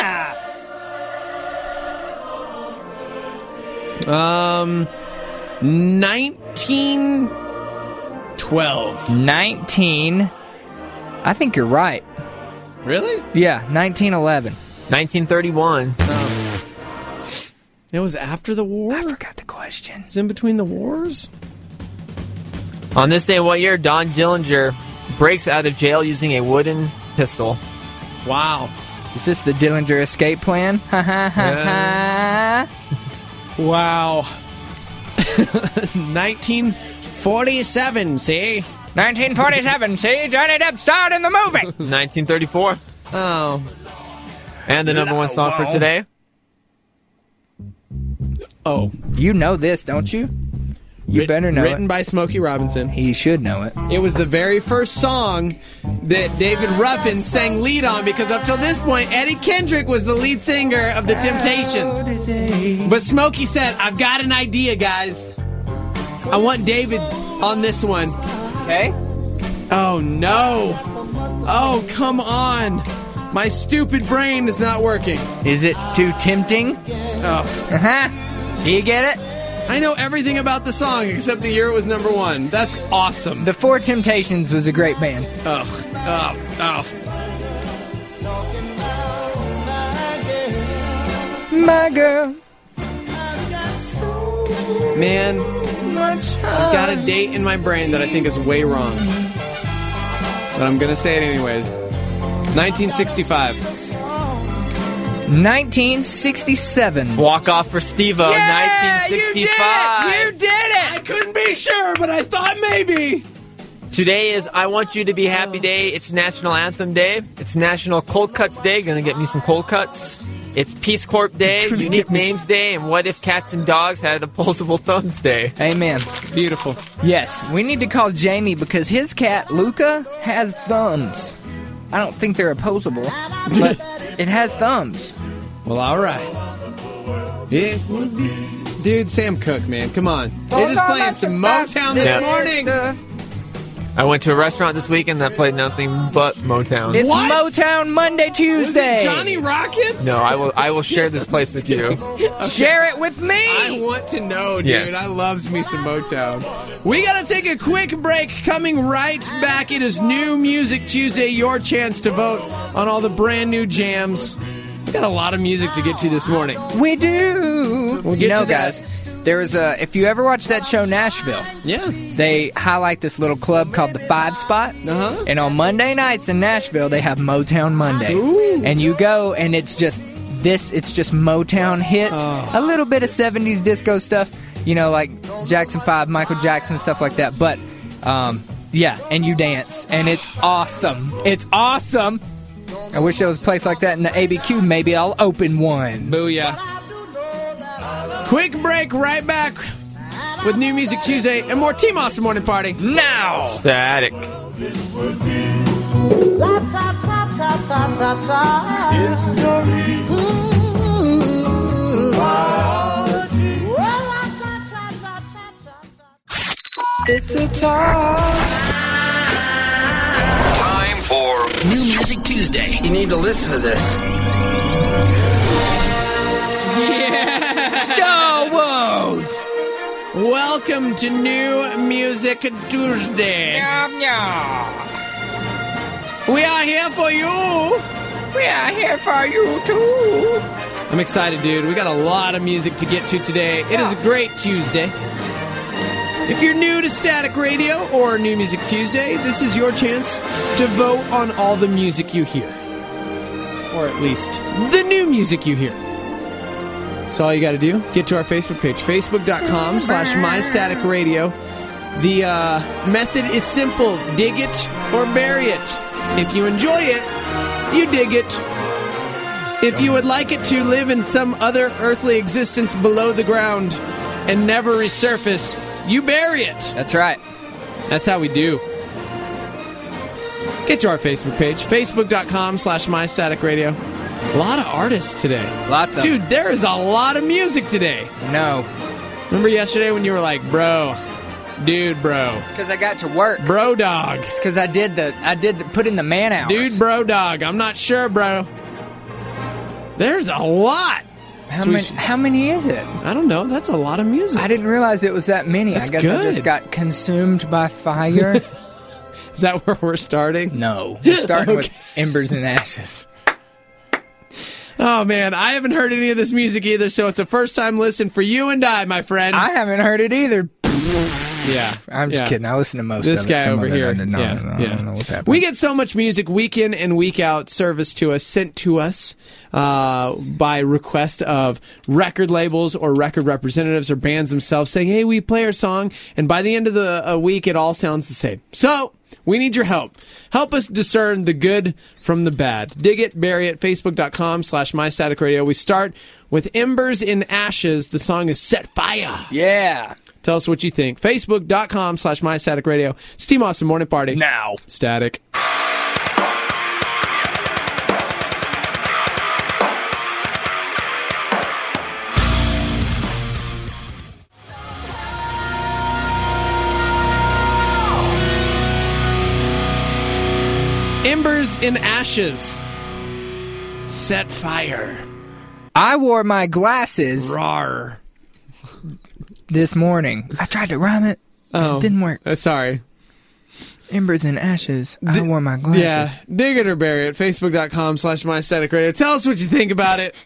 1912. 19. I think you're right. Really? Yeah, 1911. 1931. It was after the war? I forgot the question. It was in between the wars? On this day in what year Don Dillinger breaks out of jail using a wooden pistol? Wow. Is this the Dillinger escape plan? Ha ha ha ha. Wow. 1947, see? 1947, see? Johnny Depp starred in the movie. 1934. Oh. And the number one song for today? Oh. You know this, don't you? You better know Written it. by Smokey Robinson. He should know it. It was the very first song that David Ruffin sang lead on, because up till this point, Eddie Kendrick was the lead singer of The Temptations. But Smokey said, I've got an idea, guys. I want David on this one. Okay. Oh, no. Oh, come on. My stupid brain is not working. Is it too tempting? Oh. Uh-huh. Do you get it? I know everything about the song except the year it was number one. That's awesome. The Four Temptations was a great band. Ugh. Oh. Oh. My girl. Man, I've got a date in my brain that I think is way wrong. But I'm going to say it anyways. 1965. 1967. Walk off for Steve-O, 1965. You did it! I couldn't be sure, but I thought maybe. Today is I Want You to Be Happy Day. It's National Anthem Day. It's National Cold Cuts Day. Gonna get me some cold cuts. It's Peace Corps Day, Unique Names Day, and What If Cats and Dogs Had Opposable Thumbs Day. Amen. Beautiful. Yes, we need to call Jamie because his cat, Luca, has thumbs. I don't think they're opposable, but it has thumbs. Well, all right. Yeah. Dude, Sam Cooke, man, come on. They're just playing some Motown this Yeah. morning. I went to a restaurant this weekend that played nothing but Motown. It's What? Motown Monday, Was it Tuesday. Johnny Rockets? No, I will share this place with you. Share it with me. I want to know, dude. Yes. I loves me some Motown. We got to take a quick break. Coming right back, it is New Music Tuesday. Your chance to vote on all the brand new jams. We got a lot of music to get to this morning. We do. We'll get You know, to that. guys, there's if you ever watch that show Nashville, Yeah. they highlight this little club called the Five Spot. Uh-huh. And on Monday nights in Nashville, they have Motown Monday. Ooh. And you go, and it's just Motown hits, a little bit of 70s disco stuff, you know, like Jackson 5, Michael Jackson, stuff like that. But, yeah, and you dance, and it's awesome. It's awesome. I wish there was a place like that in the ABQ. Maybe I'll open one. Booyah. Quick break, right back with New Music Tuesday and more Team Awesome Morning Party. Now! Static. this would be. La ta ta ta ta ta ta. History. Biology. Well, la ta ta ta ta ta ta. It's a Time for New Music Tuesday. You need to listen to this. Star Wars! Welcome to New Music Tuesday. We are here for you. We are here for you too. I'm excited, dude. We got a lot of music to get to today. It is a great Tuesday. If you're new to Static Radio or New Music Tuesday, this is your chance to vote on all the music you hear. Or at least the new music you hear. So all you got to do, get to our Facebook page, facebook.com/mystaticradio. The method is simple. Dig it or bury it. If you enjoy it, you dig it. If you would like it to live in some other earthly existence below the ground and never resurface, you bury it. That's right. That's how we do. Get to our Facebook page, facebook.com/mystaticradio. A lot of artists today. Lots of Dude, there is a lot of music today. No. Remember yesterday when you were like, bro, dude, bro. It's because I got to work. Bro dog. It's because I did the put in the man hours. Dude, bro dog. I'm not sure, bro. There's a lot. How many is it? I don't know. That's a lot of music. I didn't realize it was that many. That's I guess good. I just got consumed by fire. Is that where we're starting? No. We're starting with Embers and Ashes. Oh, man. I haven't heard any of this music either, so it's a first-time listen for you and I, my friend. I haven't heard it either. Yeah. I'm just kidding. I listen to most this of it. This guy Some over of it, here. I don't know what's happening. We get so much music week in and week out service to us, sent to us by request of record labels or record representatives or bands themselves saying, hey, we play our song, and by the end of the week, it all sounds the same. So we need your help. Help us discern the good from the bad. Dig it, bury it, facebook.com/mystaticradio. We start with Embers in Ashes. The song is Set Fire. Yeah. Tell us what you think. Facebook.com/mystaticradio. It's Team Awesome Morning Party. Now. Static. Embers in Ashes. Set Fire. I wore my glasses Rawr. this morning. I tried to rhyme it. It didn't work. Sorry. Embers and Ashes. I wore my glasses. Yeah. Dig it or bury it. Facebook.com/mystaticradio. Tell us what you think about it.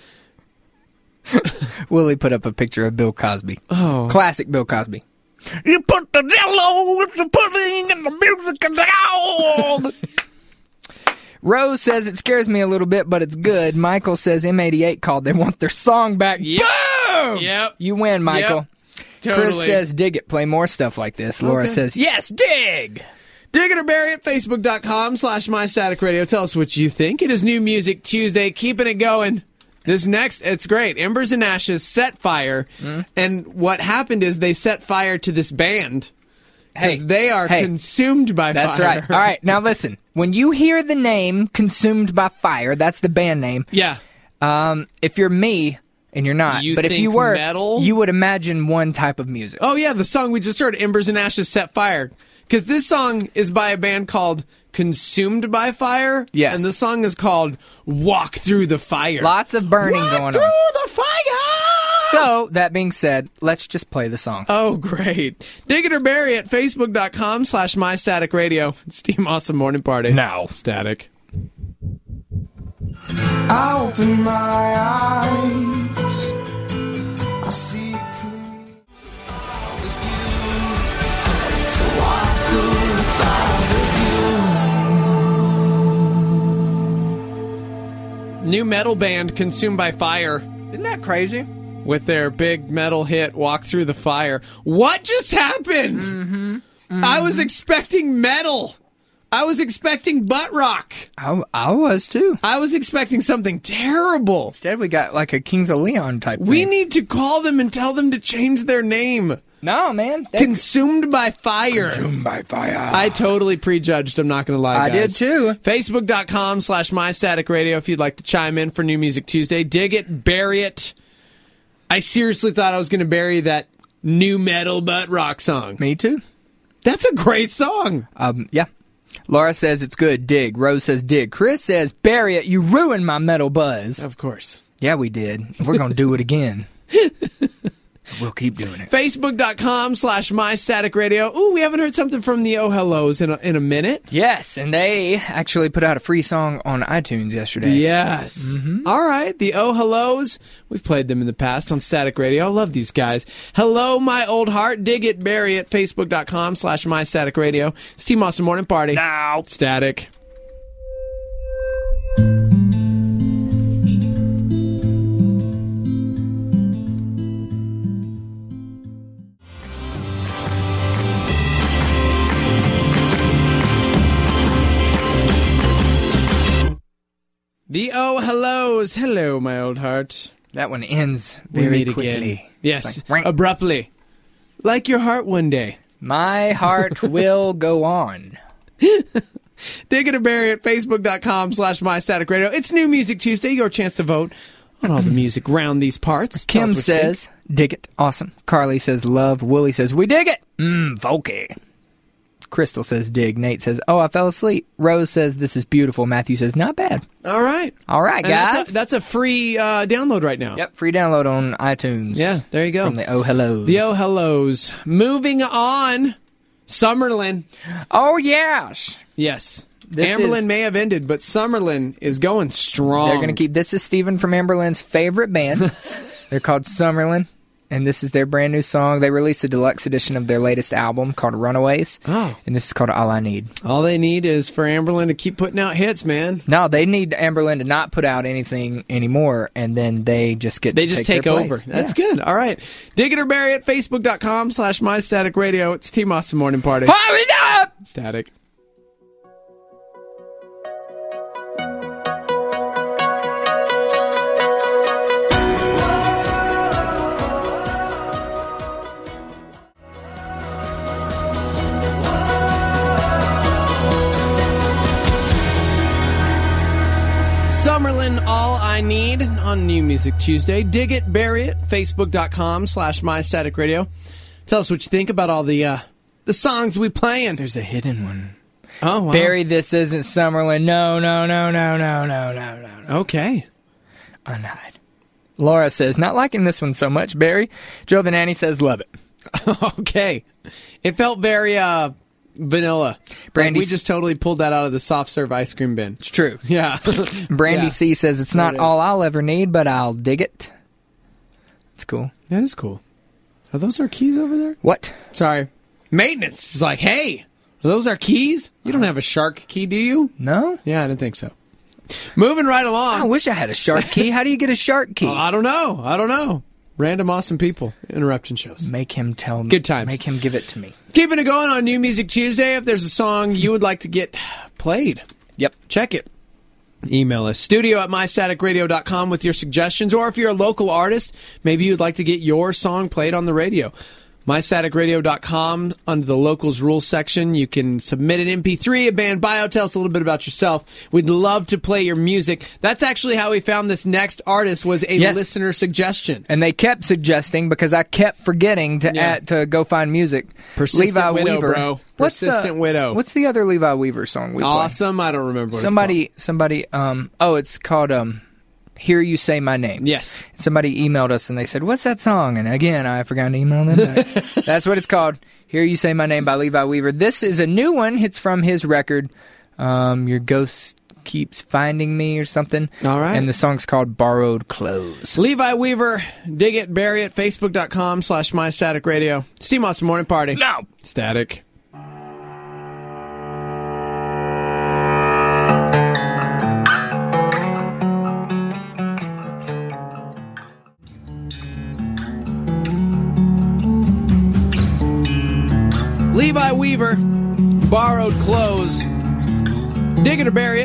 Willie put up a picture of Bill Cosby. Oh. Classic Bill Cosby. You put the jello with the pudding and the music down. Rose says it scares me a little bit, but it's good. Michael says M88 called. They want their song back. Yep. Boom! Yep. You win, Michael. Yep. Totally. Chris says dig it. Play more stuff like this. Laura says yes, dig. Dig it or bury it. Facebook.com/mystaticradio. Tell us what you think. It is New Music Tuesday. Keeping it going. This next, it's great. Embers and Ashes, Set Fire. And what happened is they set fire to this band. Because they are consumed by fire. That's right. All right, now listen. When you hear the name Consumed by Fire, that's the band name. Yeah. If you're me, and you're not, but if you were, metal? you would imagine one type of music. Oh, yeah, the song we just heard, Embers and Ashes, Set Fire. Because this song is by a band called Consumed by Fire. Yes. And the song is called Walk Through the Fire. Lots of burning going on. Walk through the fire! So, that being said, let's just play the song. Oh, great. Dig it or bury it. Facebook.com/mystaticradio. It's Team Awesome Morning Party. Now. Static. I open my eyes, I see clear. To walk through the fire with you. New metal band Consumed by Fire. Isn't that crazy? With their big metal hit, Walk Through the Fire. What just happened? I was expecting metal. I was expecting butt rock. I was too. I was expecting something terrible. Instead, we got like a Kings of Leon type We thing. need to call them and tell them to change their name. No, man. Consumed by fire. Consumed by fire. I totally prejudged, I'm not going to lie, I guys. did too. Facebook.com/MyStaticRadio if you'd like to chime in for New Music Tuesday. Dig it, bury it. I seriously thought I was going to bury that new metal butt rock song. Me too. That's a great song. Yeah. Laura says it's good. Dig. Rose says dig. Chris says bury it. You ruined my metal buzz. Of course. Yeah, we did. We're going to do it again. We'll keep doing it. Facebook.com/MyStaticRadio. Ooh, we haven't heard something from the Oh Hellos in a minute. Yes, and they actually put out a free song on iTunes yesterday. Yes. Mm-hmm. All right, the Oh Hellos. We've played them in the past on Static Radio. I love these guys. Hello, my old heart. Dig it, bury it. Facebook.com/MyStaticRadio. It's T-Moss and Morning Party. Now. Static. The Oh Hellos. Hello, my old heart. That one ends We very meet quickly. again. Yes, It's like, abruptly. Like your heart one day. my heart will go on. Dig it or bury it. Facebook.com/MyStaticRadio. It's New Music Tuesday. Your chance to vote on all the music round these parts. Tell Kim us what you says, dig it. Awesome. Carly says, love. Willie says, we dig it. Volky. Crystal says, dig. Nate says, oh, I fell asleep. Rose says, this is beautiful. Matthew says, not bad. think. All right. All right, And guys. that's a free download right now. Yep, free download on iTunes. Yeah, there you go. From the Oh Hellos. The Oh Hellos. Moving on. Summerlin. Oh, yes. Yes. This Amberlin is- may have ended, but Summerlin is going strong. They're going to keep... This is Steven from Amberlin's favorite band. They're called Summerlin, and this is their brand new song. They released a deluxe edition of their latest album called Runaways. Oh. And this is called All I Need. All they need is for Amberlin to keep putting out hits, man. No, they need Amberlin to not put out anything anymore, and then they just get They to just take take their over. place. That's Yeah. good. All right. Dig it or bury it. Facebook.com/MyStaticRadio. It's T-Moss and Morning Party. Hurry up! Static. Summerlin, All I Need on New Music Tuesday. Dig it, bury it. Facebook.com/MyStaticRadio. Tell us what you think about all the songs we playing. There's a hidden one. Oh, wow. Barry, this isn't Summerlin. No. Okay. Unhide. Laura says, not liking this one so much, Barry. Joe the Nanny says, love it. Okay. It felt very vanilla. Brandy- Like we just totally pulled that out of the soft serve ice cream bin. It's true. Yeah. Brandy Yeah. C says, it's not it is. all I'll ever need, but I'll dig it. It's cool. That is cool. Are those our keys over there? What? Sorry. Maintenance. She's like, hey, are those our keys? You don't have a shark key, do you? No? Yeah, I didn't think so. Moving right along. I wish I had a shark key. How do you get a shark key? I don't know. Random awesome people. Interruption shows. Make him tell me. Good times. Make him give it to me. Keeping it going on New Music Tuesday. If there's a song you would like to get played, Yep. check it. Email us, studio@mystaticradio.com with your suggestions. Or if you're a local artist, maybe you'd like to get your song played on the radio. MyStaticRadio.com, under the locals rules section, you can submit an MP3, a band bio, tell us a little bit about yourself. We'd love to play your music. That's actually how we found this next artist, was a Yes. listener suggestion. And they kept suggesting, because I kept forgetting to Yeah. to go find music. Persistent Levi Widow, Weaver. bro. What's Persistent Widow. What's the other Levi Weaver song we play? Awesome. I don't remember what Somebody, it's called Hear You Say My Name. Yes. Somebody emailed us and they said, what's that song? And again, I forgot to email them back. That's what it's called. Hear You Say My Name by Levi Weaver. This is a new one. It's from his record, Your Ghost Keeps Finding Me or something. All right. And the song's called Borrowed Clothes. Levi Weaver, dig it, bury it, Facebook.com/MyStaticRadio. Steve Moss Morning Party. No. Static. Levi Weaver, Borrowed Clothes. Dig it or bury it,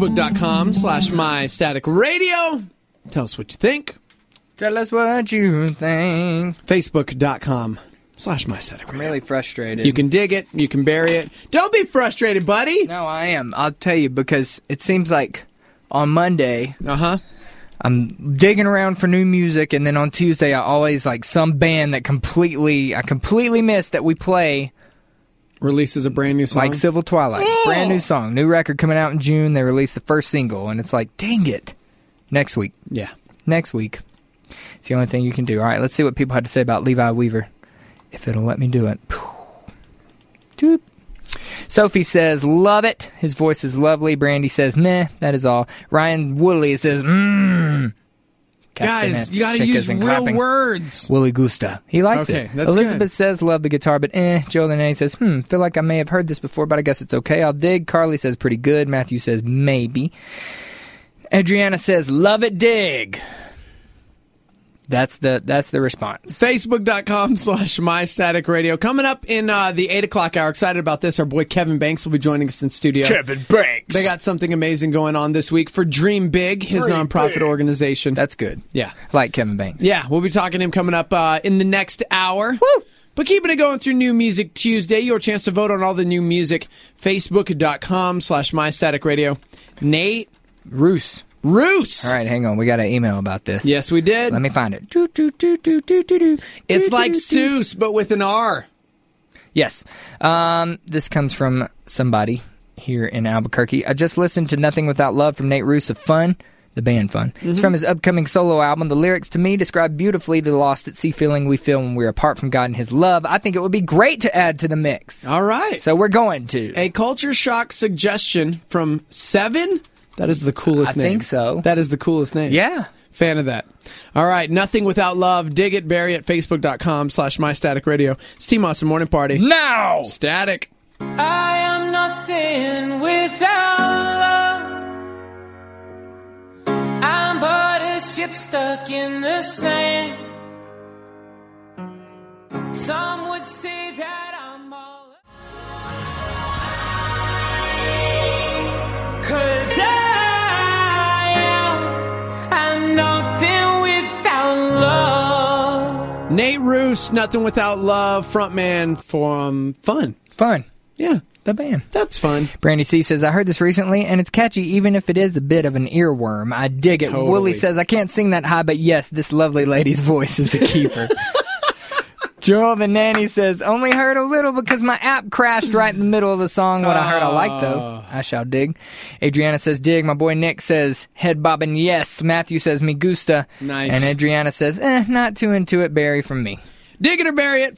Facebook.com/MyStaticRadio. Tell us what you think. Tell us what you think. Facebook.com Facebook.com/MyStatic Radio. I'm really frustrated. You can dig it. You can bury it. Don't be frustrated, buddy. No, I am. I'll tell you, because it seems like on Monday, I'm digging around for new music, and then on Tuesday, I always like some band that I completely missed that we play. Releases a brand new song. Like Civil Twilight. Brand new song. New record coming out in June. They released the first single, and it's like, dang it. Next week. Yeah. Next week. It's the only thing you can do. All right, let's see what people had to say about Levi Weaver, if it'll let me do it. Doop. Sophie says, love it. His voice is lovely. Brandy says, meh, that is all. Ryan Woodley says, Guys, you gotta use real words. Willie Gusta. He likes Okay, it. that's Elizabeth good. says, love the guitar, but Joe Lenny says, feel like I may have heard this before, but I guess it's okay. I'll dig. Carly says, pretty good. Matthew says, maybe. Adriana says, love it, dig. That's the response. Facebook.com/MyStatic Radio. Coming up in the 8 o'clock hour. Excited about this. Our boy Kevin Banks will be joining us in studio. Kevin Banks. They got something amazing going on this week for Dream Big, his nonprofit organization. That's good. Yeah. I like Kevin Banks. Yeah, we'll be talking to him coming up in the next hour. Woo! But keeping it going through New Music Tuesday, your chance to vote on all the new music. Facebook.com/MyStatic Radio. Nate Roos. All right, hang on. We got an email about this. Yes, we did. Let me find it. It's like Seuss, but with an R. Yes. This comes from somebody here in Albuquerque. I just listened to Nothing Without Love from Nate Roos of Fun, the band Fun. It's from his upcoming solo album. The lyrics, to me, describe beautifully the lost at sea feeling we feel when we're apart from God and His love. I think it would be great to add to the mix. All right. So we're going to. A culture shock suggestion from Seven. That is the coolest name. I think so. That is the coolest name. Yeah. Fan of that. All right. Nothing Without Love. Dig it, bury it. Facebook.com/MyStatic Radio. It's T-Moss and Morning Party. Now! Static. I am nothing without love. I'm but a ship stuck in the sand. Some would say that I'm all 'cause I'm nothing without love. Nate Roos, Nothing Without Love, frontman from Fun. Fun. Yeah. The band. That's fun. Brandy C says, I heard this recently, and it's catchy even if it is a bit of an earworm. I dig it. Totally. Willie says, I can't sing that high, but yes, this lovely lady's voice is a keeper. Joel the Nanny says, only heard a little because my app crashed right in the middle of the song. What I heard I like, though. I shall dig. Adriana says, dig. My boy Nick says, head bobbing, yes. Matthew says, me gusta. Nice. And Adriana says, not too into it, Barry, from me. Dig it or bury it.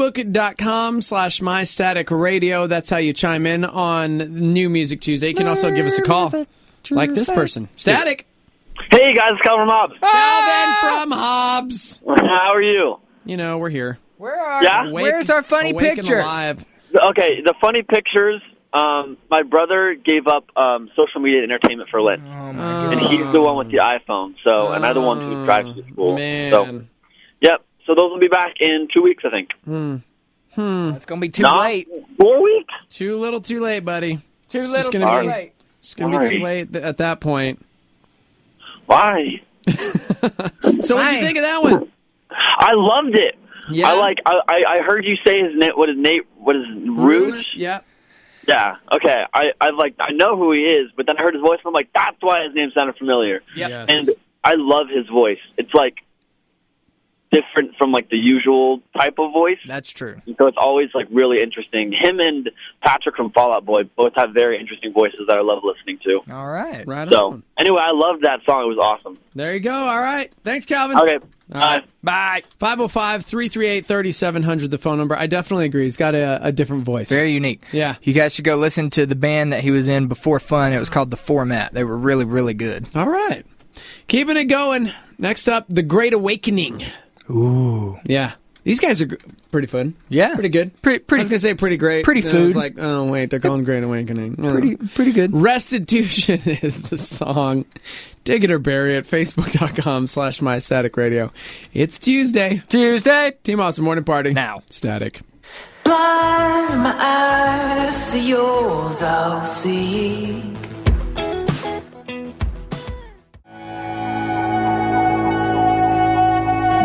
Facebook.com/MyStatic Radio. That's how you chime in on New Music Tuesday. You can also give us a call. Like this person. Static. Hey guys, it's Calvin from Hobbs. Calvin from Hobbs. How are you? You know, we're here. Where's our funny pictures? Okay, the funny pictures. My brother gave up social media entertainment for Lit. And he's the one with the iPhone. So, and I'm the one who drives to school. Man. So, yep. So those will be back in 2 weeks, I think. It's going to be too late. 4 weeks? Too little, too late, buddy. Too little, too late. It's going to be too late at that point. Why? So what did you think of that one? I loved it. Yeah. I heard you say his name. What is Rouge? Yeah. Yeah. Okay. I know who he is, but then I heard his voice and I'm like, that's why his name sounded familiar. Yep. Yes. And I love his voice. It's like different from like the usual type of voice. That's true. And so it's always like really interesting. Him and Patrick from Fall Out Boy both have very interesting voices that I love listening to. All right. Right So on. anyway, I loved that song. It was awesome. There you go. All right. Thanks, Calvin. Okay. All right. Bye. 505-338-3700, the phone number. I definitely agree. He's got a different voice. Very unique. Yeah. You guys should go listen to the band that he was in before Fun. It was called The Format. They were really, really good. All right. Keeping it going. Next up, The Great Awakening. Ooh. Yeah. These guys are pretty fun. Yeah. Pretty good. Pretty. I was going to say pretty great. Pretty Then food. I was like, oh, wait, they're calling Great Awakening. Pretty good. Restitution is the song. Dig it or bury it. Facebook.com/MyStatic Radio. It's Tuesday. T-Moss Morning Party. Now. Static. Blind my eyes to yours, I'll see.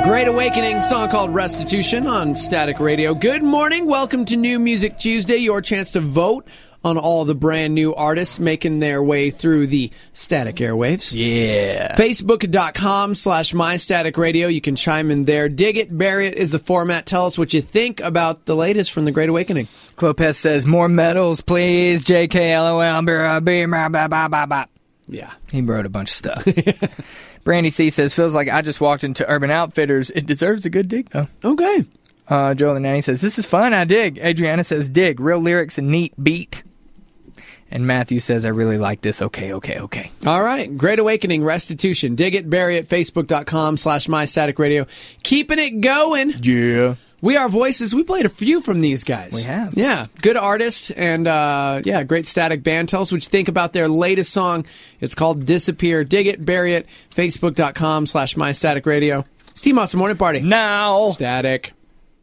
Great Awakening, song called Restitution on Static Radio. Good morning. Welcome to New Music Tuesday, your chance to vote on all the brand new artists making their way through the static airwaves. Yeah. Facebook.com/MyStaticRadio. You can chime in there. Dig it, bury it is the format. Tell us what you think about the latest from the Great Awakening. Clopez says, more medals, please. JK, LOL, Yeah. He wrote a bunch of stuff. Brandy C says, feels like I just walked into Urban Outfitters. It deserves a good dig, though. Okay. Joel the Nanny says, this is fun, I dig. Adriana says, dig. Real lyrics and neat beat. And Matthew says, I really like this. Okay. All right. Great Awakening, Restitution. Dig it, bury it. Facebook.com/MyStaticRadio. Keeping it going. Yeah. We Are Voices. We played a few from these guys. We have. Yeah. Good artist and, great static band. Tell us what you think about their latest song. It's called Disappear. Dig it, bury it. Facebook.com/MyStaticRadio. It's Team Awesome Morning Party. Now. Static.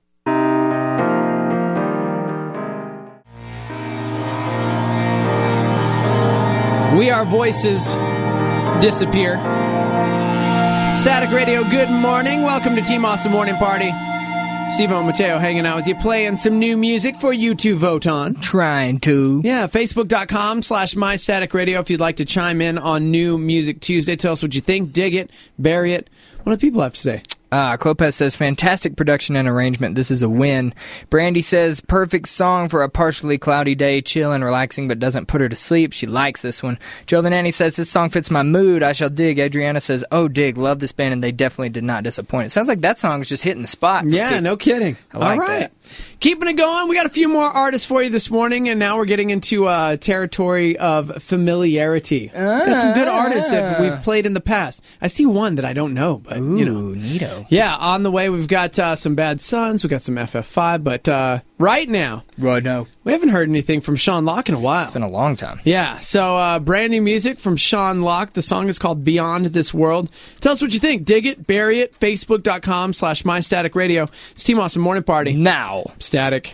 We Are Voices. Disappear. Static Radio, good morning. Welcome to Team Awesome Morning Party. Steve-O Mateo hanging out with you, playing some new music for you to vote on. Trying to. Yeah, Facebook.com/MyStaticRadio if you'd like to chime in on New Music Tuesday. Tell us what you think. Dig it, bury it. What do people have to say? Clopez says, fantastic production and arrangement. This is a win. Brandy says, perfect song for a partially cloudy day, chill and relaxing, but doesn't put her to sleep. She likes this one. Joe the Nanny says, this song fits my mood. I shall dig. Adriana says, oh, dig. Love this band, and they definitely did not disappoint. It sounds like that song is just hitting the spot. Yeah, no kidding. I like All right. that. Keeping it going. We got a few more artists for you this morning, and now we're getting into territory of familiarity. Got some good artists that we've played in the past. I see one that I don't know, but, neato. Yeah, on the way, we've got some Bad Sons, we've got some FF5, but right now, we haven't heard anything from Sean Locke in a while. It's been a long time. Yeah, so brand new music from Sean Locke. The song is called Beyond This World. Tell us what you think. Dig it, bury it. Facebook.com/MyStaticRadio. It's Team Awesome Morning Party. Now. Static.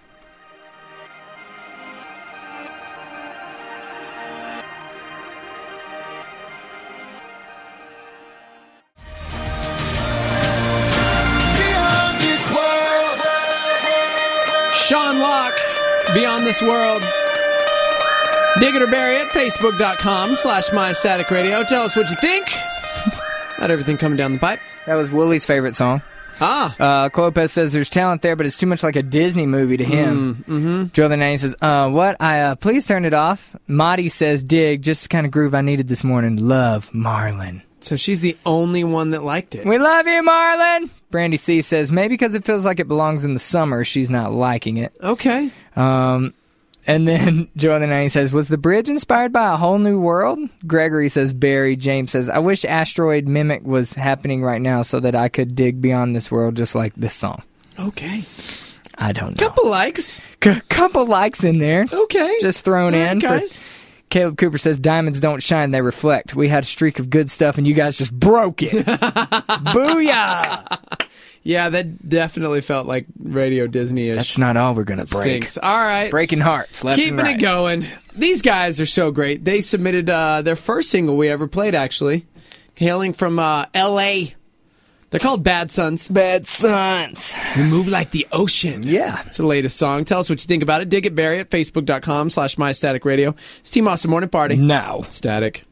Sean Locke, Beyond This World. Dig it or bury it, Facebook.com/MyStaticRadio. Tell us what you think. Not everything coming down the pipe. That was Willie's favorite song. Clopez says there's talent there, but it's too much like a Disney movie to him. Joe the Nanny says, what? Please turn it off. Maddie says, dig, just the kind of groove I needed this morning. Love, Marlon. So she's the only one that liked it. We love you, Marlon. Brandy C says, maybe because it feels like it belongs in the summer, she's not liking it. Okay. And then Joe the Nanny says, was the bridge inspired by A Whole New World? Gregory says, Barry. James says, I wish Asteroid Mimic was happening right now so that I could dig beyond this world just like this song. Okay. I don't know. Couple likes. Couple likes in there. Okay. Just thrown in. Guys. Caleb Cooper says, diamonds don't shine, they reflect. We had a streak of good stuff, and you guys just broke it. Booyah! Yeah, that definitely felt like Radio Disney-ish. That's not all we're going to break. Stinks. All right. Breaking hearts, left Keeping and right. it going. These guys are so great. They submitted their first single we ever played, actually, hailing from L.A., They're called Bad Sons. Bad Sons. We move like the ocean. Yeah. It's the latest song. Tell us what you think about it. Dig it, bury it. Facebook.com/MyStaticRadio. It's Team Awesome Morning Party. Now. Static.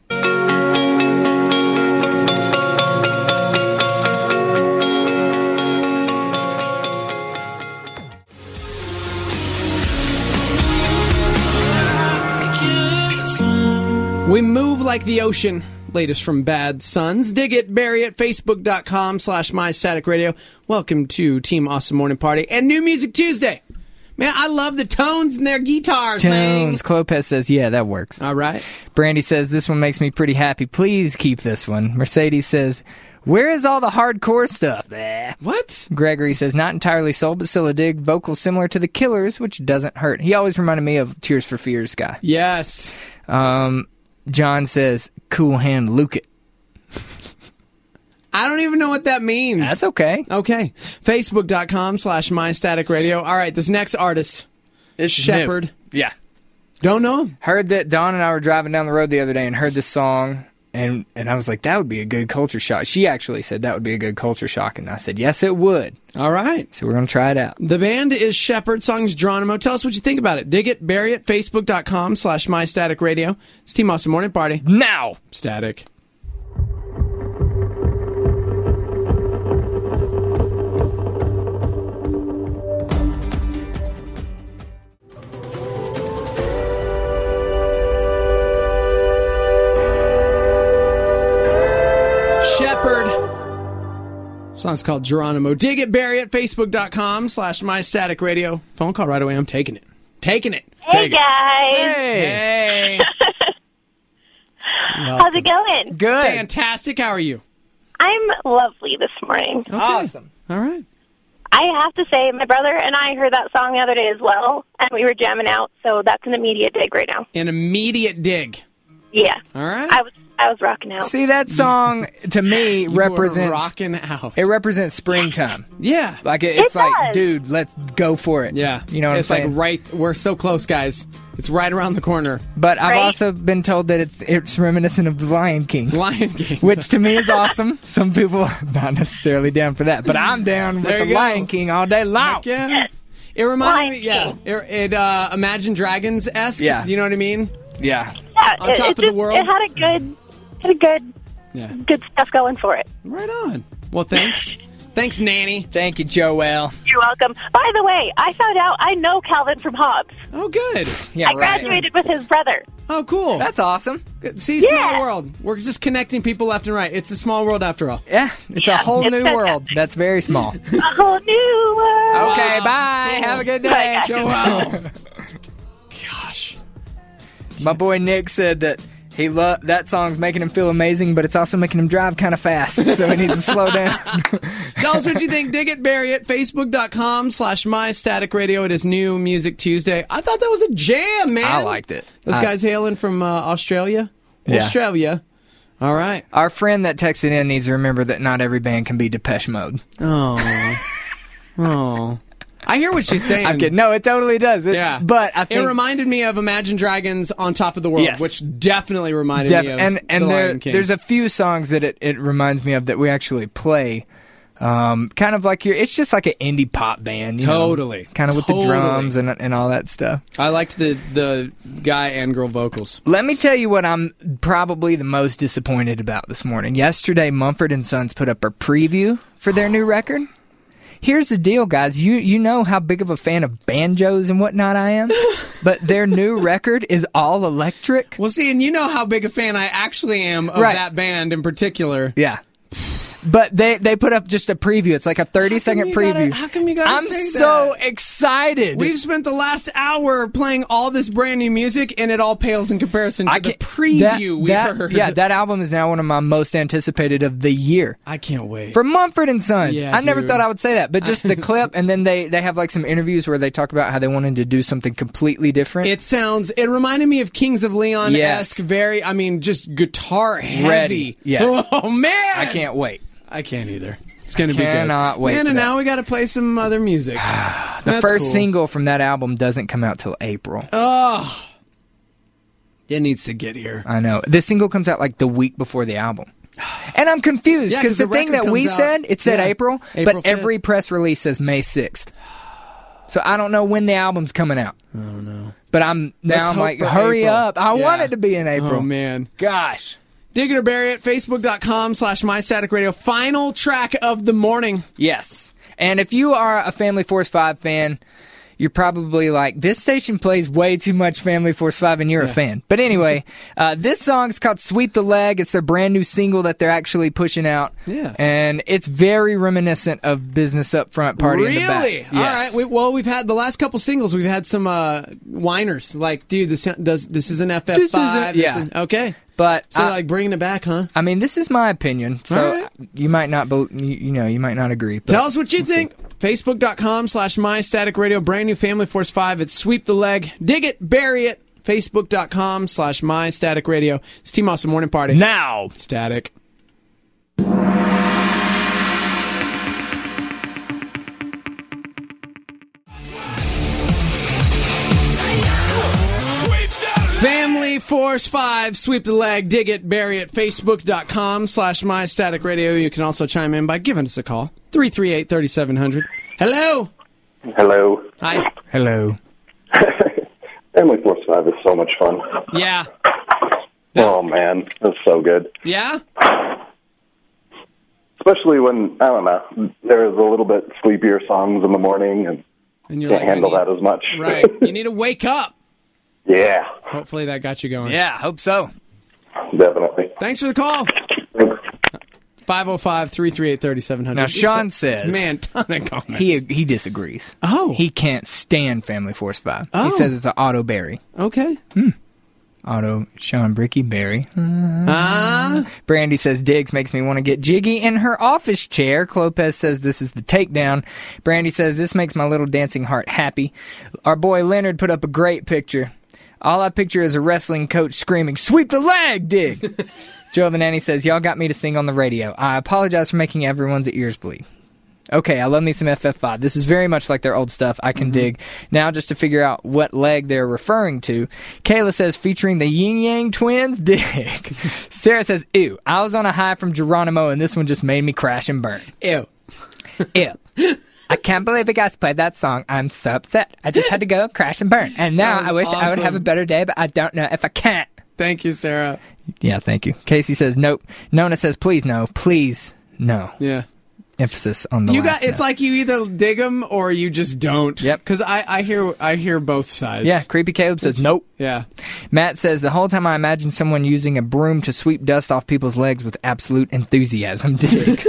We move like the ocean. Latest from Bad Sons. Dig it, bury it. Facebook.com/MyStaticRadio. Welcome to Team Awesome Morning Party and New Music Tuesday. Man, I love the tones in their guitars, man. Tones. Clopez says, yeah, that works. All right. Brandy says, this one makes me pretty happy. Please keep this one. Mercedes says, where is all the hardcore stuff? What? Gregory says, not entirely sold, but still a dig. Vocals similar to The Killers, which doesn't hurt. He always reminded me of Tears for Fears guy. Yes. John says, cool hand Luke it. I don't even know what that means. That's okay. Okay. Facebook.com/MyStaticRadio. All right, this next artist is Shepherd. Yeah. Don't know him. Heard that Dawn and I were driving down the road the other day and heard this song And I was like, that would be a good culture shock. She actually said that would be a good culture shock, and I said, yes, it would. All right. So we're going to try it out. The band is Shepherd, song's Geronimo. Tell us what you think about it. Dig it, bury it, Facebook.com/MyStaticRadio. It's T-Moss Morning Party. Now! Static. Shepherd. Song's called Geronimo. Dig it, bury it, Facebook.com/MyStaticRadio. Phone call right away. I'm taking it. Taking it. Hey, guys. Hey. How's it going? Good. Fantastic. How are you? I'm lovely this morning. Okay. Awesome. All right. I have to say, my brother and I heard that song the other day as well, and we were jamming out, so that's an immediate dig right now. An immediate dig. Yeah. All right. I was rocking out. See, that song, to me, represents... rocking out. It represents springtime. Yeah. Like, it's It like, does. dude, let's go for it. Yeah. You know what it's I'm saying? like right, we're so close, guys. It's right around the corner. But I've Right? also been told that it's reminiscent of The Lion King. Lion King. Which to me is awesome. Some people are not necessarily down for that. But I'm down with There The you go. Lion King all day long. Heck yeah. It reminded me, Lion yeah. It Imagine Dragons-esque. Yeah. You know what I mean? Yeah. Yeah, On top of the world? It had a good stuff going for it. Right on. Well, thanks. Thanks, Nanny. Thank you, Joelle. You're welcome. By the way, I found out I know Calvin from Hobbs. Oh, good. Yeah, I graduated with his brother. Oh, cool. That's awesome. Good. See, small Yeah. world. We're just connecting people left and right. It's a small world after all. Yeah, it's a whole it's new fantastic. world. That's very small. A whole new world. Okay, Wow. bye. Cool. Have a good day. Bye, guys. Joel. Gosh. My boy Nick said that that song's making him feel amazing, but it's also making him drive kind of fast, so he needs to slow down. Tell us what you think. Dig it, bury it. Facebook.com/MyStaticRadio. It is New Music Tuesday. I thought that was a jam, man. I liked it. Those guys hailing from Australia? Yeah. Australia. All right. Our friend that texted in needs to remember that not every band can be Depeche Mode. Oh. Oh. I hear what she's saying. I'm kidding. No, it totally does. Yeah. But I think... It reminded me of Imagine Dragons on Top of the World, Yes. which definitely reminded me of and The Lion King. there's a few songs that it reminds me of that we actually play. Kind of like it's just like an indie pop band. You Totally. know? Kind of with the drums and all that stuff. I liked the guy and girl vocals. Let me tell you what I'm probably the most disappointed about this morning. Yesterday, Mumford & Sons put up a preview for their new record. Here's the deal, guys. You know how big of a fan of banjos and whatnot I am, but their new record is all electric. Well, see, and you know how big a fan I actually am of Right. that band in particular. Yeah. But they put up just a preview. It's like a 30-second preview. How come you gotta I'm say so that? excited. We've spent the last hour playing all this brand new music, and it all pales in comparison to the preview we heard. Yeah, that album is now one of my most anticipated of the year. I can't wait. From Mumford & Sons. Yeah, I never dude. thought I would say that, but just the clip, and then they have like some interviews where they talk about how they wanted to do something completely different. It reminded me of Kings of Leon-esque, Yes. just gutar heavy. Ready. Yes. Oh, man! I can't wait. I can't either. It's going to be good. Cannot wait Man, for and that. now we got to play some other music. The first single from that album doesn't come out till April. Oh. It needs to get here. I know. This single comes out like the week before the album. And I'm confused Yeah, because 'cause the the thing record that we comes out- said, it said yeah, April, April but every press release says May 6th. So I don't know when the album's coming out. I don't know. But I'm hope like, for hurry April. up. I Yeah. want it to be in April. Oh, man. Gosh. Dig it or bury it, Facebook.com/MyStaticRadio. Final track of the morning. Yes. And if you are a Family Force 5 fan, you're probably like, this station plays way too much Family Force 5 and you're a fan. But anyway, this song is called Sweep the Leg. It's their brand new single that they're actually pushing out. Yeah. And it's very reminiscent of Business Up Front, Party in the Back. Really? Yes. All right. We've had the last couple singles. We've had some whiners like, dude, this is an FF5. This isn't- Okay. But So like bringing it back, huh? I mean, this is my opinion. So All right. you might not, you might not agree. But Tell us what you think. Facebook.com/MyStaticRadio. Brand new Family Force 5. It's Sweep the Leg. Dig it, bury it. Facebook.com/MyStaticRadio. It's T-Moss Morning Party. Now. Static. Family Force 5, sweep the leg, dig it, bury it, facebook.com/mystaticradio. You can also chime in by giving us a call, 338-3700. Hello. Hello. Hi. Hello. Family Force 5 is so much fun. Yeah. Oh, man. That's so good. Yeah? Especially when, I don't know, there's a little bit sleepier songs in the morning and you're can't handle that as much. Right. You need to wake up. Yeah. Hopefully that got you going. Yeah, hope so. Definitely. Thanks for the call. 505-338-3700. Now, Sean says... Man, ton of comments. He disagrees. Oh. He can't stand Family Force 5. Oh. He says it's an Otto Berry. Okay. Otto, Sean, Bricky, Berry. Ah. Brandy says Diggs makes me want to get jiggy in her office chair. Clopez says this is the takedown. Brandy says this makes my little dancing heart happy. Our boy Leonard put up a great picture. All I picture is a wrestling coach screaming, "Sweep the leg, Dig!" Joe the Nanny says, y'all got me to sing on the radio. I apologize for making everyone's ears bleed. Okay, I love me some FF5. This is very much like their old stuff. I can dig. Now, just to figure out what leg they're referring to, Kayla says, featuring the Yin Yang Twins, dig. Sarah says, ew, I was on a high from Geronimo, and this one just made me crash and burn. Ew. Ew. I can't believe you guys played that song. I'm so upset. I just had to go crash and burn. And now I wish I would have a better day, but I don't know if I can't. Thank you, Sarah. Yeah, thank you. Casey says, nope. Nona says, please, no. Please, no. Yeah. Emphasis on the last it's like you either dig them or you just don't. Yep. Because I hear both sides. Yeah, Creepy Caleb says nope. Yeah. Matt says, the whole time I imagine someone using a broom to sweep dust off people's legs with absolute enthusiasm. Dig.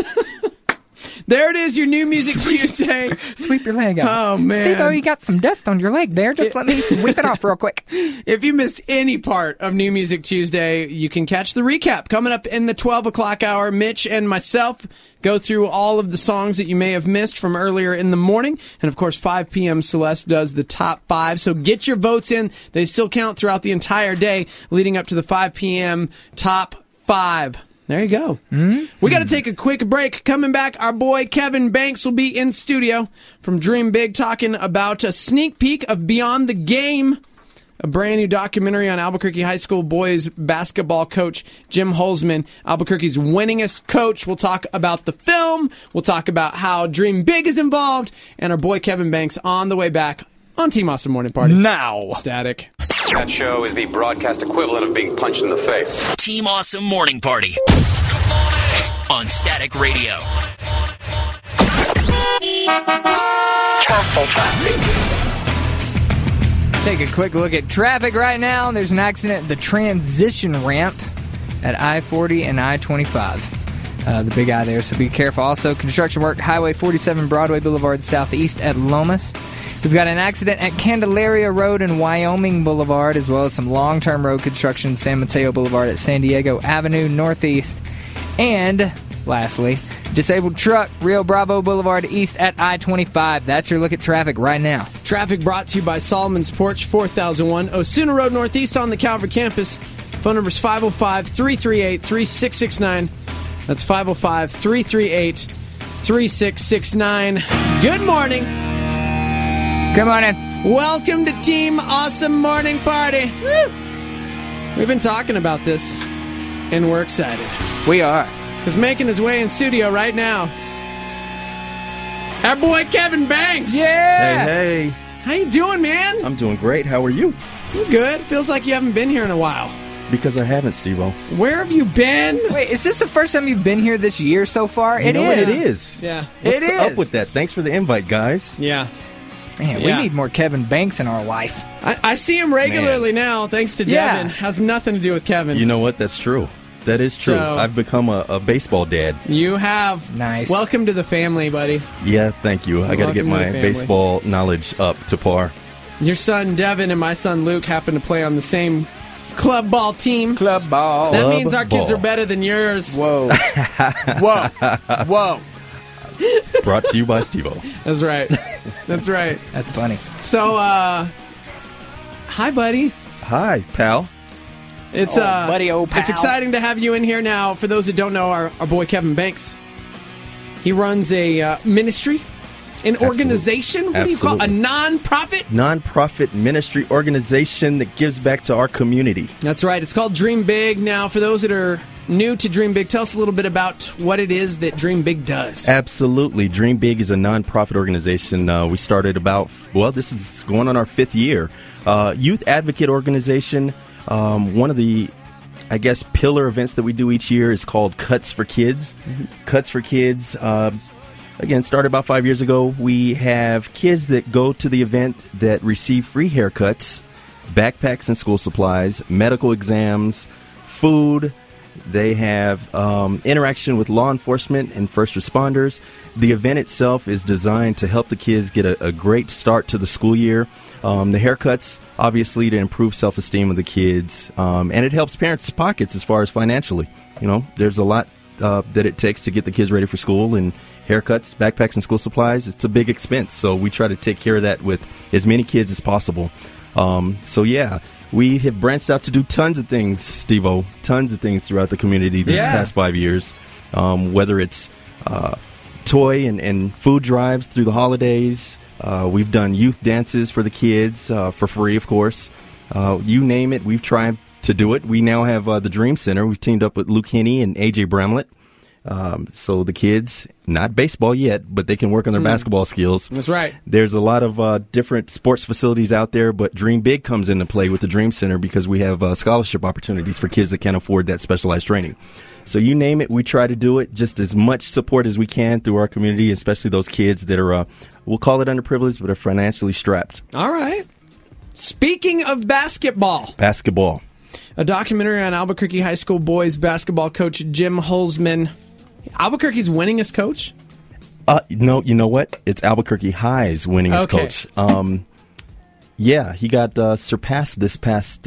There it is, your New Music Tuesday. Sweep your leg out. Oh, man. Steve-O, you got some dust on your leg there. Just let me sweep it off real quick. If you missed any part of New Music Tuesday, you can catch the recap. Coming up in the 12 o'clock hour, Mitch and myself go through all of the songs that you may have missed from earlier in the morning. And, of course, 5 p.m. Celeste does the top 5. So get your votes in. They still count throughout the entire day leading up to the 5 p.m. top 5. There you go. Mm-hmm. We got to take a quick break. Coming back, our boy Kevin Banks will be in studio from Dream Big talking about a sneak peek of Beyond the Game, a brand new documentary on Albuquerque High School boys basketball coach Jim Holzman, Albuquerque's winningest coach. We'll talk about the film. We'll talk about how Dream Big is involved, and our boy Kevin Banks on the way back on Team Awesome Morning Party. Now. Static. That show is the broadcast equivalent of being punched in the face. Team Awesome Morning Party. On Static Radio. Take a quick look at traffic right now. There's an accident at the transition ramp at I-40 and I-25. The big eye there, so be careful. Also, construction work, Highway 47 Broadway Boulevard Southeast at Lomas. We've got an accident at Candelaria Road and Wyoming Boulevard, as well as some long-term road construction, San Mateo Boulevard at San Diego Avenue Northeast. And, lastly, disabled truck, Rio Bravo Boulevard East at I-25. That's your look at traffic right now. Traffic brought to you by Solomon's Porch, 4001 Osuna Road Northeast on the Calvert campus. Phone number is 505-338-3669. That's 505-338-3669. Good morning. Good morning. Welcome to Team Awesome Morning Party. Woo. We've been talking about this, and we're excited. We are. Because making his way in studio right now, our boy Kevin Banks. Yeah. Hey. How you doing, man? I'm doing great. How are you? I'm good. Feels like you haven't been here in a while. Because I haven't, Steve-O. Where have you been? Wait, is this the first time you've been here this year so far? It is. Yeah. What's up with that? Thanks for the invite, guys. Yeah. Man, we need more Kevin Banks in our life. I see him regularly now, thanks to Devin. Has nothing to do with Kevin. You know what? That's true. That is true. So, I've become a baseball dad. You have. Nice. Welcome to the family, buddy. Yeah, thank you. I got to get my baseball knowledge up to par. Your son Devin and my son Luke happen to play on the same club ball team. Club ball. That means our kids are better than yours. Whoa. Whoa. Whoa. Brought to you by Steve-O. That's right. That's right. That's funny. So, hi, buddy. Hi, pal. It's buddy, old pal. It's exciting to have you in here now. For those that don't know, our boy Kevin Banks, he runs a ministry an organization? What do you call it? A non-profit? Non-profit ministry organization that gives back to our community. That's right. It's called Dream Big. Now, for those that are new to Dream Big, tell us a little bit about what it is that Dream Big does. Absolutely. Dream Big is a non-profit organization. We started this is going on our 5th year. Youth advocate organization. One of the, I guess, pillar events that we do each year is called Cuts for Kids. Mm-hmm. Cuts for Kids, again, started about 5 years ago. We have kids that go to the event that receive free haircuts, backpacks and school supplies, medical exams, food. They have interaction with law enforcement and first responders. The event itself is designed to help the kids get a great start to the school year. The haircuts, obviously, to improve self-esteem of the kids. And it helps parents' pockets as far as financially. There's a lot that it takes to get the kids ready for school, and haircuts, backpacks, and school supplies, it's a big expense. So we try to take care of that with as many kids as possible. We have branched out to do tons of things, Steve-O, tons of things throughout the community this past 5 years, whether it's toy and food drives through the holidays. We've done youth dances for the kids for free, of course. You name it, we've tried to do it. We now have the Dream Center. We've teamed up with Luke Henney and A.J. Bramlett. So the kids, not baseball yet, but they can work on their basketball skills. That's right. There's a lot of different sports facilities out there, but Dream Big comes into play with the Dream Center because we have scholarship opportunities for kids that can't afford that specialized training. So you name it, we try to do it. Just as much support as we can through our community, especially those kids that are, we'll call it underprivileged, but are financially strapped. All right. Speaking of basketball. A documentary on Albuquerque High School boys basketball coach Jim Holzman. Albuquerque's winningest coach? No, you know what? It's Albuquerque High's winningest coach. He got surpassed this past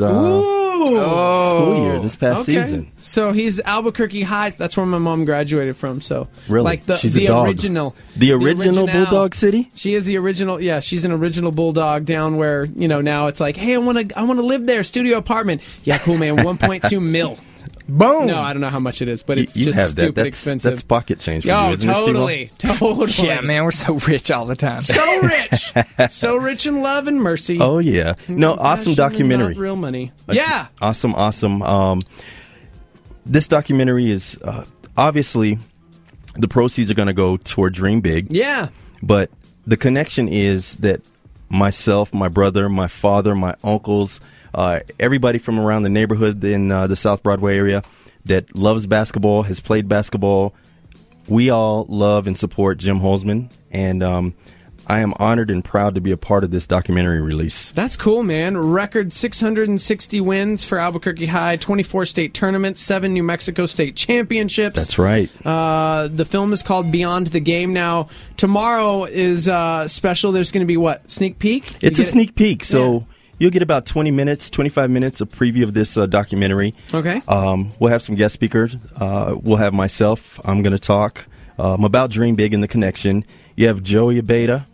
school year, this past season. So he's Albuquerque High's. That's where my mom graduated from. So really, like she's the a dog. the original Bulldog City. She is the original. Yeah, she's an original Bulldog down where now it's like, hey, I want to live there, studio apartment. Yeah, cool, man. 1.2 mil. Boom. No, I don't know how much it is, but it's just have stupid that's, expensive. That's pocket change for you, isn't totally. Yeah, man, we're so rich all the time. So rich. So rich in love and mercy. Oh, yeah. No, awesome documentary. Not real money. Awesome. This documentary is, obviously, the proceeds are going to go toward Dream Big. Yeah. But the connection is that myself, my brother, my father, my uncles, everybody from around the neighborhood in the South Broadway area that loves basketball, has played basketball, we all love and support Jim Holzman, and I am honored and proud to be a part of this documentary release. That's cool, man. Record 660 wins for Albuquerque High, 24 state tournaments, 7 New Mexico state championships. That's right. The film is called Beyond the Game. Now, tomorrow is special. There's going to be what? Sneak peek? It's a sneak peek, so you'll get about 25 minutes of preview of this documentary. Okay. We'll have some guest speakers. We'll have myself. I'm going to talk about Dream Big and the connection. You have Joe Abeda.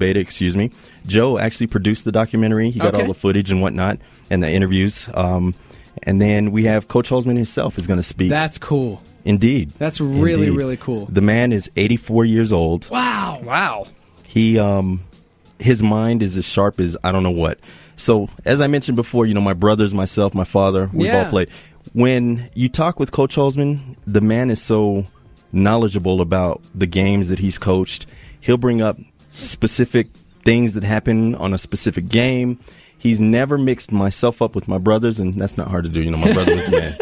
Joe actually produced the documentary. He got all the footage and whatnot and the interviews. And then we have Coach Holzman himself is going to speak. That's cool. Indeed. That's really, really cool. The man is 84 years old. Wow. He, his mind is as sharp as I don't know what. So, as I mentioned before, my brothers, myself, my father, we've all played. When you talk with Coach Holzman, the man is so knowledgeable about the games that he's coached. He'll bring up specific things that happen on a specific game. He's never mixed myself up with my brothers, and that's not hard to do. My brother was the man.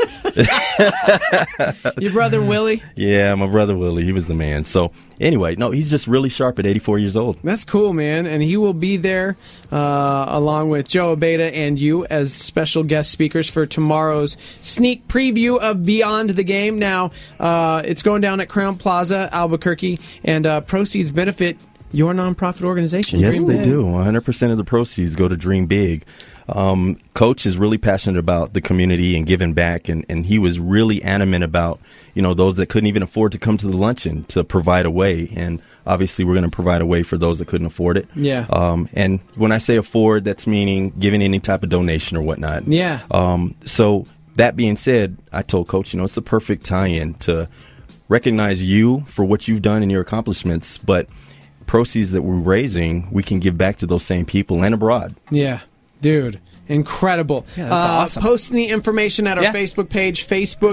Your brother Willie? Yeah, my brother Willie. He was the man. So, anyway, no, he's just really sharp at 84 years old. That's cool, man. And he will be there along with Joe Abeda and you as special guest speakers for tomorrow's sneak preview of Beyond the Game. Now, it's going down at Crown Plaza, Albuquerque, and proceeds benefit your nonprofit organization. Yes, Dream they Big. do. 100% of the proceeds go to Dream Big. Coach is really passionate about the community and giving back, and he was really adamant about, those that couldn't even afford to come to the luncheon to provide a way. And obviously we're going to provide a way for those that couldn't afford it. Yeah. And when I say afford, that's meaning giving any type of donation or whatnot. Yeah. So that being said, I told Coach, it's the perfect tie-in to recognize you for what you've done and your accomplishments, but proceeds that we're raising, we can give back to those same people and abroad. Yeah, dude. Incredible. Yeah, that's awesome. Posting the information at our Facebook page,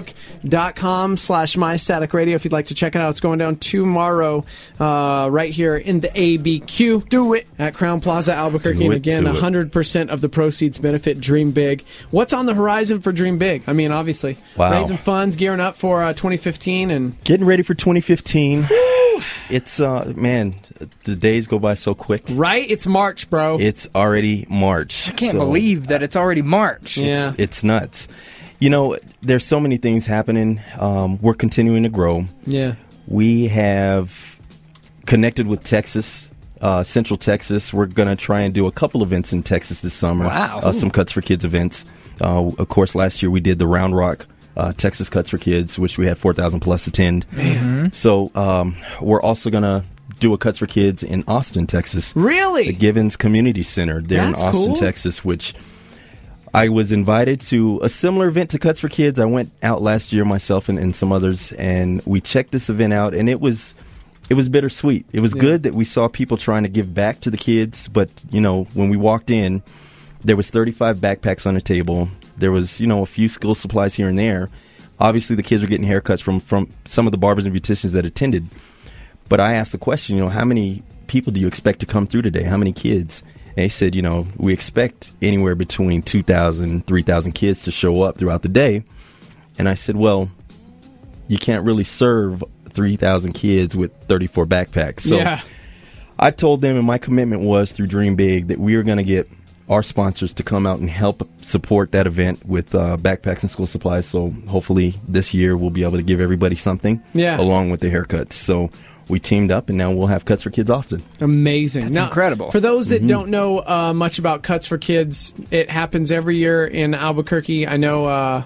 facebook.com/MyStaticRadio. If you'd like to check it out, it's going down tomorrow right here in the ABQ. Do it. At Crown Plaza, Albuquerque. And again, 100% of the proceeds benefit Dream Big. What's on the horizon for Dream Big? I mean, obviously, raising funds, gearing up for 2015. And getting ready for 2015. It's, man, the days go by so quick. Right? It's March, bro. It's already March. I can't believe that it's already March. Yeah. It's nuts. You know, there's so many things happening. We're continuing to grow. Yeah. We have connected with Texas, Central Texas. We're going to try and do a couple events in Texas this summer. Wow. Some Cuts for Kids events. Of course, last year we did the Round Rock Texas Cuts for Kids, which we had 4,000 plus attend. Man. So we're also going to do a Cuts for Kids in Austin, Texas. Really? The Givens Community Center there in Austin, Texas, which I was invited to a similar event to Cuts for Kids. I went out last year myself and some others, and we checked this event out, and it was bittersweet. It was good that we saw people trying to give back to the kids, but, you know, when we walked in, there was 35 backpacks on the table. There was, you know, a few school supplies here and there. Obviously, the kids were getting haircuts from some of the barbers and beauticians that attended. But I asked the question, you know, how many people do you expect to come through today? How many kids? And they said, you know, we expect anywhere between 2,000, 3,000 kids to show up throughout the day. And I said, well, you can't really serve 3,000 kids with 34 backpacks. So I told them, and my commitment was through Dream Big, that we are going to get our sponsors to come out and help support that event with backpacks and school supplies. So hopefully this year we'll be able to give everybody something along with the haircuts. So we teamed up, and now we'll have Cuts for Kids Austin. Amazing. That's incredible. For those that don't know much about Cuts for Kids, it happens every year in Albuquerque. I know,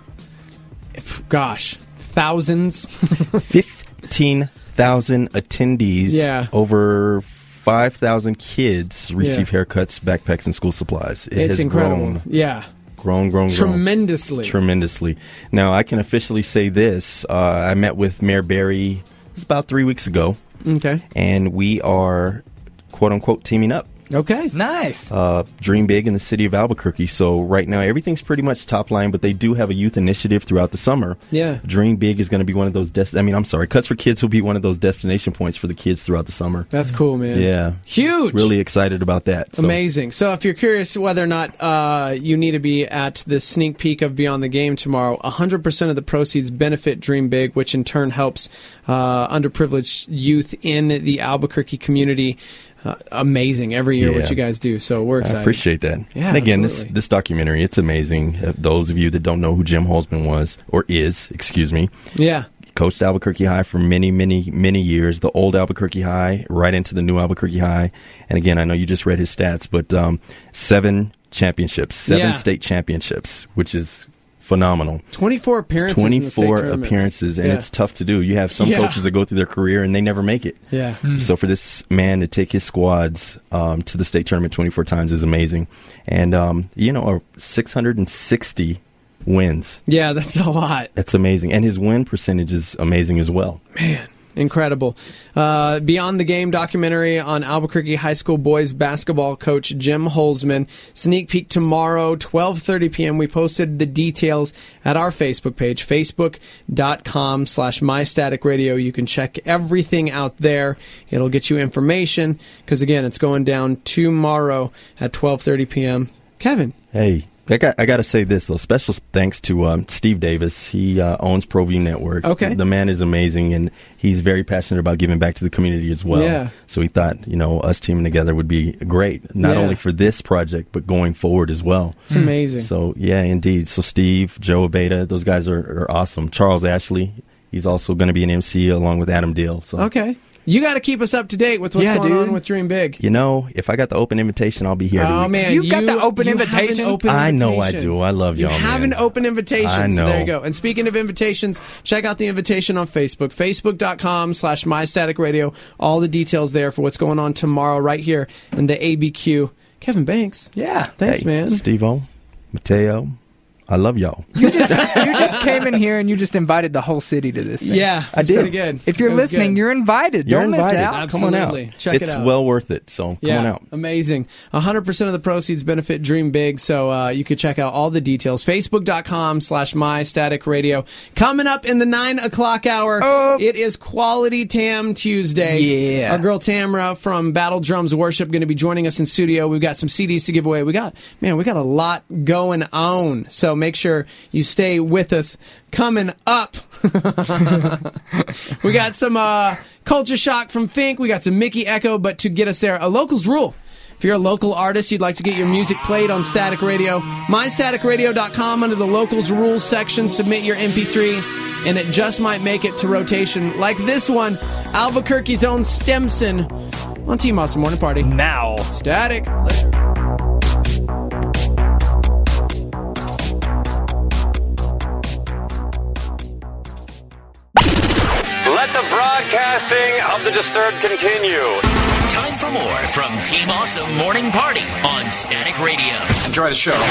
thousands. 15,000 attendees. Yeah. Over 5,000 kids receive haircuts, backpacks, and school supplies. It's incredible. Grown. Tremendously. Now, I can officially say this. I met with Mayor Barry, it was about 3 weeks ago. Okay. And we are, quote-unquote, teaming up. Okay. Nice. Dream Big in the city of Albuquerque. So right now, everything's pretty much top line, but they do have a youth initiative throughout the summer. Yeah. Dream Big is going to be one of those, Cuts for Kids will be one of those destination points for the kids throughout the summer. That's cool, man. Yeah. Huge. Really excited about that. So. Amazing. So if you're curious whether or not you need to be at the sneak peek of Beyond the Game tomorrow, 100% of the proceeds benefit Dream Big, which in turn helps underprivileged youth in the Albuquerque community. Amazing every year what you guys do, so we're excited. I appreciate that. Yeah, and again, absolutely. this documentary, it's amazing. Those of you that don't know who Jim Holzman was, or is, excuse me. Yeah. Coached Albuquerque High for many, many, many years. The old Albuquerque High, right into the new Albuquerque High. And again, I know you just read his stats, but 7 championships, 7 state championships, which is phenomenal. 24 appearances. 24 appearances, and it's tough to do. You have some coaches that go through their career and they never make it. Yeah. So for this man to take his squads to the state tournament 24 times is amazing. And, 660 wins. Yeah, that's a lot. That's amazing. And his win percentage is amazing as well. Man. Incredible. Beyond the Game documentary on Albuquerque High School boys basketball coach Jim Holzman. Sneak peek tomorrow, 12:30 p.m. We posted the details at our Facebook page, facebook.com/MyStaticRadio. You can check everything out there. It'll get you information because, again, it's going down tomorrow at 12:30 p.m. Kevin. Hey. I got to say this, though. Special thanks to Steve Davis. He owns ProView Networks. Okay. The man is amazing, and he's very passionate about giving back to the community as well. Yeah. So he thought, us teaming together would be great, not only for this project, but going forward as well. It's amazing. So, yeah, indeed. So Steve, Joe Abeda, those guys are awesome. Charles Ashley, he's also going to be an MC along with Adam Deal. So. Okay. You got to keep us up to date with what's going on with Dream Big. If I got the open invitation, I'll be here. Oh, man. You've got the open invitation? I know I do. I love y'all, man. You have an open invitation. I know. So there you go. And speaking of invitations, check out the invitation on Facebook. Facebook.com/MyStaticRadio. All the details there for what's going on tomorrow right here in the ABQ. Kevin Banks. Yeah. Thanks, man. Steve-O, Mateo, I love y'all. You just came in here and you just invited the whole city to this thing. Yeah, I did. Pretty good. If you're listening, you're invited. You're Don't invited. miss out. Absolutely. Come on out. Check it out. It's well worth it. So come on out. Amazing. 100% of the proceeds benefit Dream Big, so you can check out all the details. Facebook.com/MyStaticRadio. Coming up in the 9 o'clock hour, it is Quality Tam Tuesday. Yeah. Our girl Tamra from Battle Drums Worship going to be joining us in studio. We've got some CDs to give away. We got a lot going on, so make sure you stay with us. Coming up, we got some Culture Shock from Fink. We got some Mickey Echo, but to get us there, a locals rule. If you're a local artist, you'd like to get your music played on Static Radio, mystaticradio.com under the locals rules section, submit your MP3, and it just might make it to rotation like this one, Albuquerque's own Stemson on Team Awesome Morning Party. Now. Static. Let the broadcasting of the Disturbed continue. Time for more from Team Awesome Morning Party on Static Radio. Enjoy the show.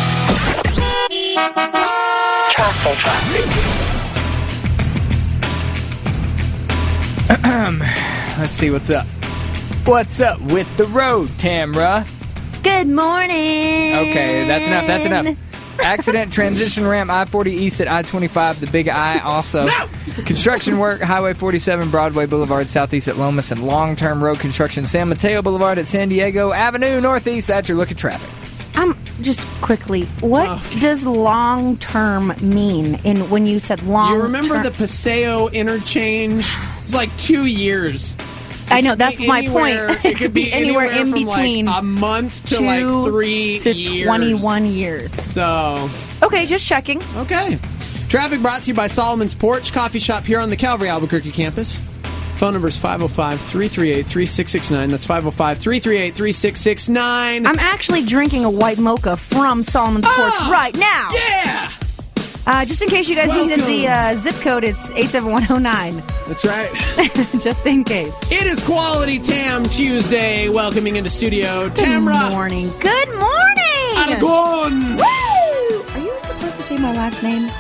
Let's see what's up. What's up with the road, Tamra? Good morning. Okay, that's enough. Accident, transition ramp, I-40 east at I-25, the Big I also. No! Construction work, Highway 47, Broadway Boulevard, southeast at Lomas, and long-term road construction, San Mateo Boulevard at San Diego Avenue, northeast. That's your look at traffic. Just quickly, what does long-term mean when you said long-term? You remember the Paseo interchange? It was like 2 years. I know, that's my point. It could be anywhere in between like a month to like 3 to years. 21 years. So, okay, just checking. Okay. Traffic brought to you by Solomon's Porch Coffee Shop here on the Calvary Albuquerque campus. Phone number is 505-338-3669. That's 505-338-3669. I'm actually drinking a white mocha from Solomon's Porch right now. Yeah! Just in case you guys needed the zip code, it's 87109. That's right. Just in case. It is Quality Tam Tuesday. Welcoming into studio, Tamra. Good morning. Good morning. Aragon. Woo! Are you supposed to say my last name?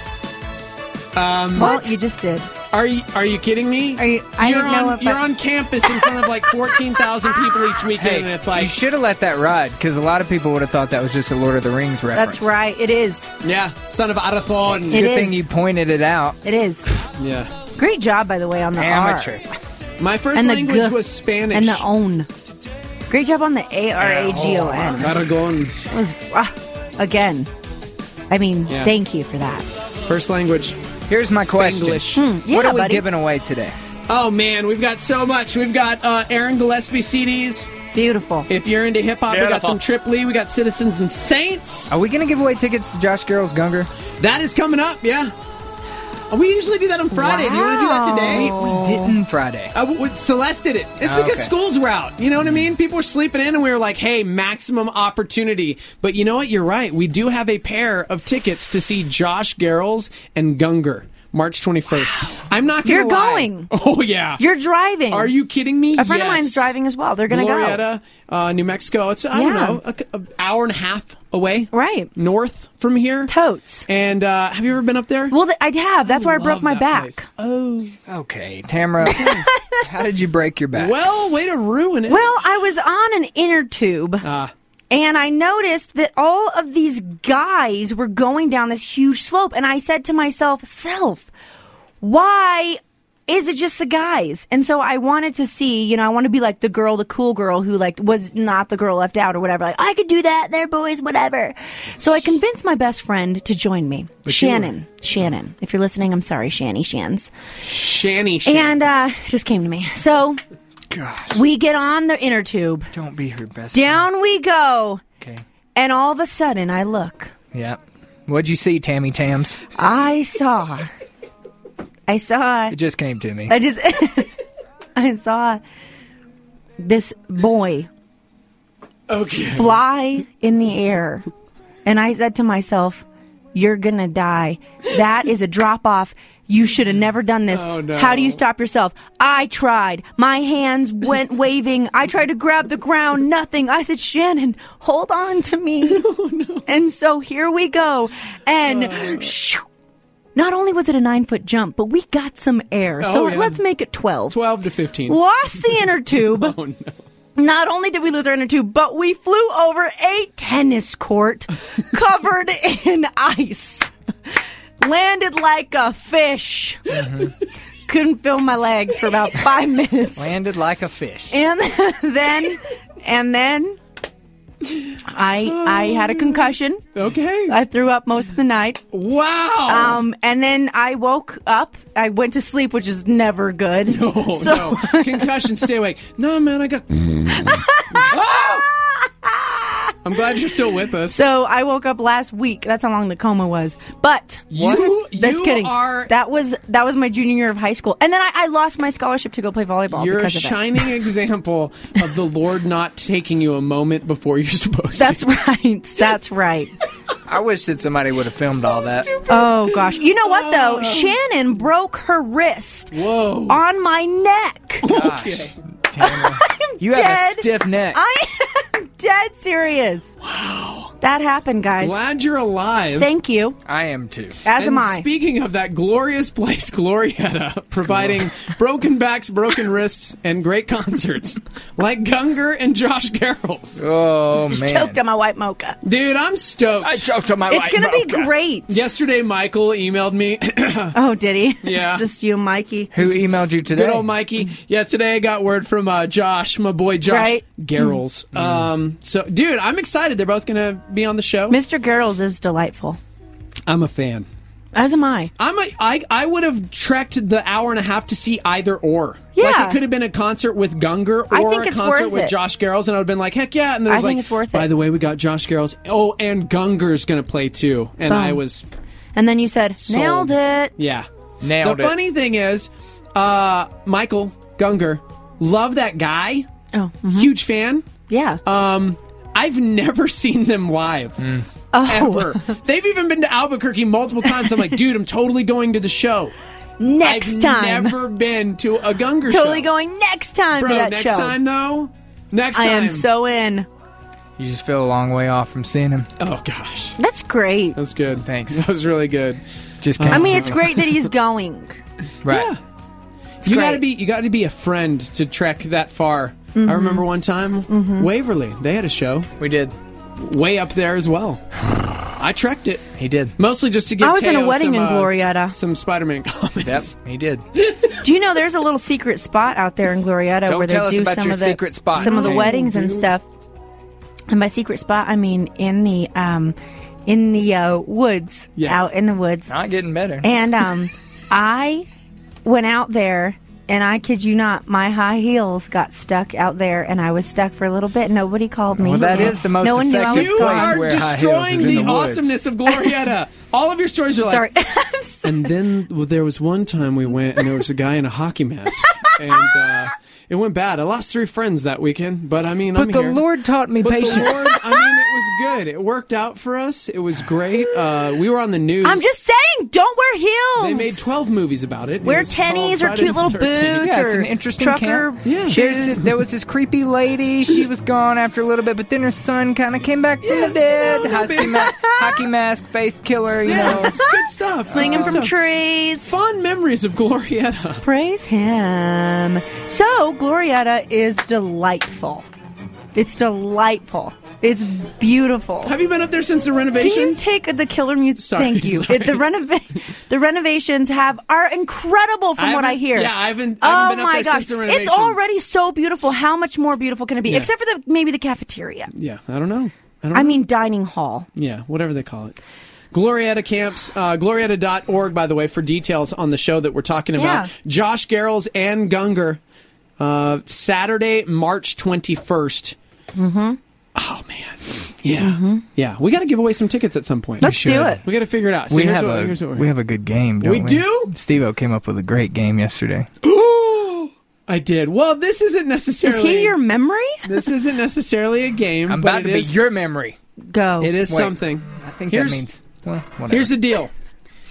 Well, you just did. Are you kidding me? You're on campus in front of like 14,000 people each weekend, and it's like you should have let that ride because a lot of people would have thought that was just a Lord of the Rings reference. That's right. It is. Yeah, son of Arathorn. It's a good thing you pointed it out. It is. Yeah. Great job, by the way, on the amateur. R. My first language was Spanish. And the own. Great job on the A-R-A-G-O-N. Aragon. It was again. I mean, thank you for that. First language. Here's my question. What are we giving away today? Oh, man, we've got so much. We've got Aaron Gillespie CDs. Beautiful. If you're into hip-hop, we got some Trip Lee. We got Citizens and Saints. Are we going to give away tickets to Josh Garrell's Gungor? That is coming up, yeah. We usually do that on Friday. Wow. Do you want to do that today? We didn't Friday. Celeste did it. It's because schools were out. You know what I mean? People were sleeping in, and we were like, hey, maximum opportunity. But you know what? You're right. We do have a pair of tickets to see Josh Garrels and Gungor. March 21st. Wow. I'm not going to lie. You're going. Oh, yeah. You're driving. Are you kidding me? A friend of mine's driving as well. They're going to go. Glorieta, New Mexico. It's, I don't know, an hour and a half away. Right. North from here. Totes. And have you ever been up there? Well, I have. That's where I broke my back. Place. Oh. Okay, Tamra. How did you break your back? Well, way to ruin it. Well, I was on an inner tube. And I noticed that all of these guys were going down this huge slope. And I said to myself, why is it just the guys? And so I wanted to see, I want to be like the girl, the cool girl who was not the girl left out or whatever. Like, I could do that. They're boys, whatever. So I convinced my best friend to join me. Shannon. If you're listening, I'm sorry, Shans. Shanny. And it just came to me. So... Gosh. We get on the inner tube. Don't be her best Down friend. we go. Okay. And all of a sudden, I look. Yeah. What'd you see, Tammy Tams? I saw. It just came to me. I saw this boy fly in the air. And I said to myself, you're going to die. That is a drop-off. You should have never done this. Oh, no. How do you stop yourself? I tried. My hands went waving. I tried to grab the ground. Nothing. I said, Shannon, hold on to me. Oh, no. And so here we go. And shoo, not only was it a 9-foot jump, but we got some air. So let's make it 12. 12 to 15. Lost the inner tube. Oh, no. Not only did we lose our inner tube, but we flew over a tennis court covered in ice. Landed like a fish. Couldn't feel my legs for about 5 minutes. Landed like a fish. And then I had a concussion. Okay. I threw up most of the night. Wow. And then I woke up. I went to sleep, which is never good. No. Concussion, stay awake. No, man, I got... Oh! I'm glad you're still with us. So I woke up last week. That's how long the coma was. But just kidding. That was my junior year of high school, and then I lost my scholarship to go play volleyball. You're because a of shining example of the Lord not taking you a moment before you're supposed That's to. right. That's right. I wish that somebody would have filmed all that. Stupid. Oh gosh! You know what though? Shannon broke her wrist. Whoa. On my neck. Gosh, Tanner, you have a stiff neck. I am dead serious. Wow. That happened, guys. Glad you're alive. Thank you. I am too. As am I. Speaking of that glorious place, Glorietta, providing broken backs, broken wrists, and great concerts like Gungor and Josh Garrels. Oh, man. Just choked on my white mocha. Dude, I'm stoked. I choked on my white mocha. It's going to be great. Yesterday, Michael emailed me. Oh, did he? Yeah. Just you, Mikey. Who emailed you today? Good old Mikey. Yeah, today I got word from Josh, my boy Josh Garrels. So, dude, I'm excited. They're both going to be on the show. Mr. Garrels is delightful. I'm a fan. As am I. I would have trekked the hour and a half to see either or. Yeah. Like it could have been a concert with Gungor or a concert with Josh Garrels, and I would have been like, heck yeah. And then I think it's worth it. By the way, we got Josh Garrels. Oh, and Gungor's going to play too. And I was... And then you said, sold. nailed it. Yeah. Nailed it. The funny thing is, Michael Gungor, love that guy. Oh. Huge fan. Yeah. I've never seen them live. Ever. They've even been to Albuquerque multiple times. I'm like, dude, I'm totally going to the show. Next time. I've never been to a Gungor show. Totally going next time Bro, to that next show. time, though. Next time. I am so in. You just feel a long way off from seeing him. Oh, gosh. That's great. That was good. Thanks. That was really good. Just I mean, it's great that he's going. Right. Yeah. It's You great. got to be a friend to trek that far. I remember one time, Waverly, they had a show. We did. Way up there as well. I trekked it. He did. Mostly just to give I was in a Teo wedding some, in Glorietta. Some Spider-Man comments. Yep, he did. Do you know there's a little secret spot out there in Glorietta Don't where tell they us do about some your of the secret spots, some of the Tanner. weddings and stuff. And by secret spot, I mean in the woods, Yes. out in the woods. Not getting better. And I went out there, and I kid you not, my high heels got stuck out there, and I was stuck for a little bit. Nobody called me. Well, that is the most no one knew I effective was You gone. are where high heels destroying is in the the woods. awesomeness of Glorietta. All of your stories are like... Sorry. And then there was one time we went, and there was a guy in a hockey mask. And it went bad. I lost 3 friends that weekend, but I mean, But I'm the here. Lord taught me But patience. the Lord, I mean, it was good. It worked out for us. It was great. We were on the news. I'm just saying, don't wear heels. They made 12 movies about it. Wear It was called tennies or Friday cute the little 13th. boots. Yeah, it's or an interesting trucker camp. Yeah. shoes. There was this creepy lady. She was gone after a little bit, but then her son kind of came back from the dead. Hockey mask, face killer, you know. It's good stuff. Swinging It's good from stuff. trees. Fun memories of Glorietta. Praise him. So, Glorietta is delightful. It's delightful. It's beautiful. Have you been up there since the Can you renovations? take the killer music? Sorry, Thank you. sorry. The renovations are incredible from what I hear. Yeah, I haven't Oh been up my there gosh, since the renovations. it's already so beautiful. How much more beautiful can it be? Yeah. Except for maybe the cafeteria. Yeah, I don't know. I mean, dining hall. Yeah, whatever they call it. Glorietta camps, glorietta.org, by the way, for details on the show that we're talking about. Yeah. Josh Garrels and Gungor, Saturday, March 21st. Mm-hmm. Oh, man. Yeah. Yeah, we got to give away some tickets at some point. Let's do it. We got to figure it out. So We here's have what- here's what we're we have a good game, don't we? We do? Steve-O came up with a great game yesterday. I did. Well, this isn't Is necessarily... he your memory? This isn't necessarily a game, I'm but about it to be is- your memory. Go. It is Wait. something. I think Here's- that means, well, whatever. Here's the deal.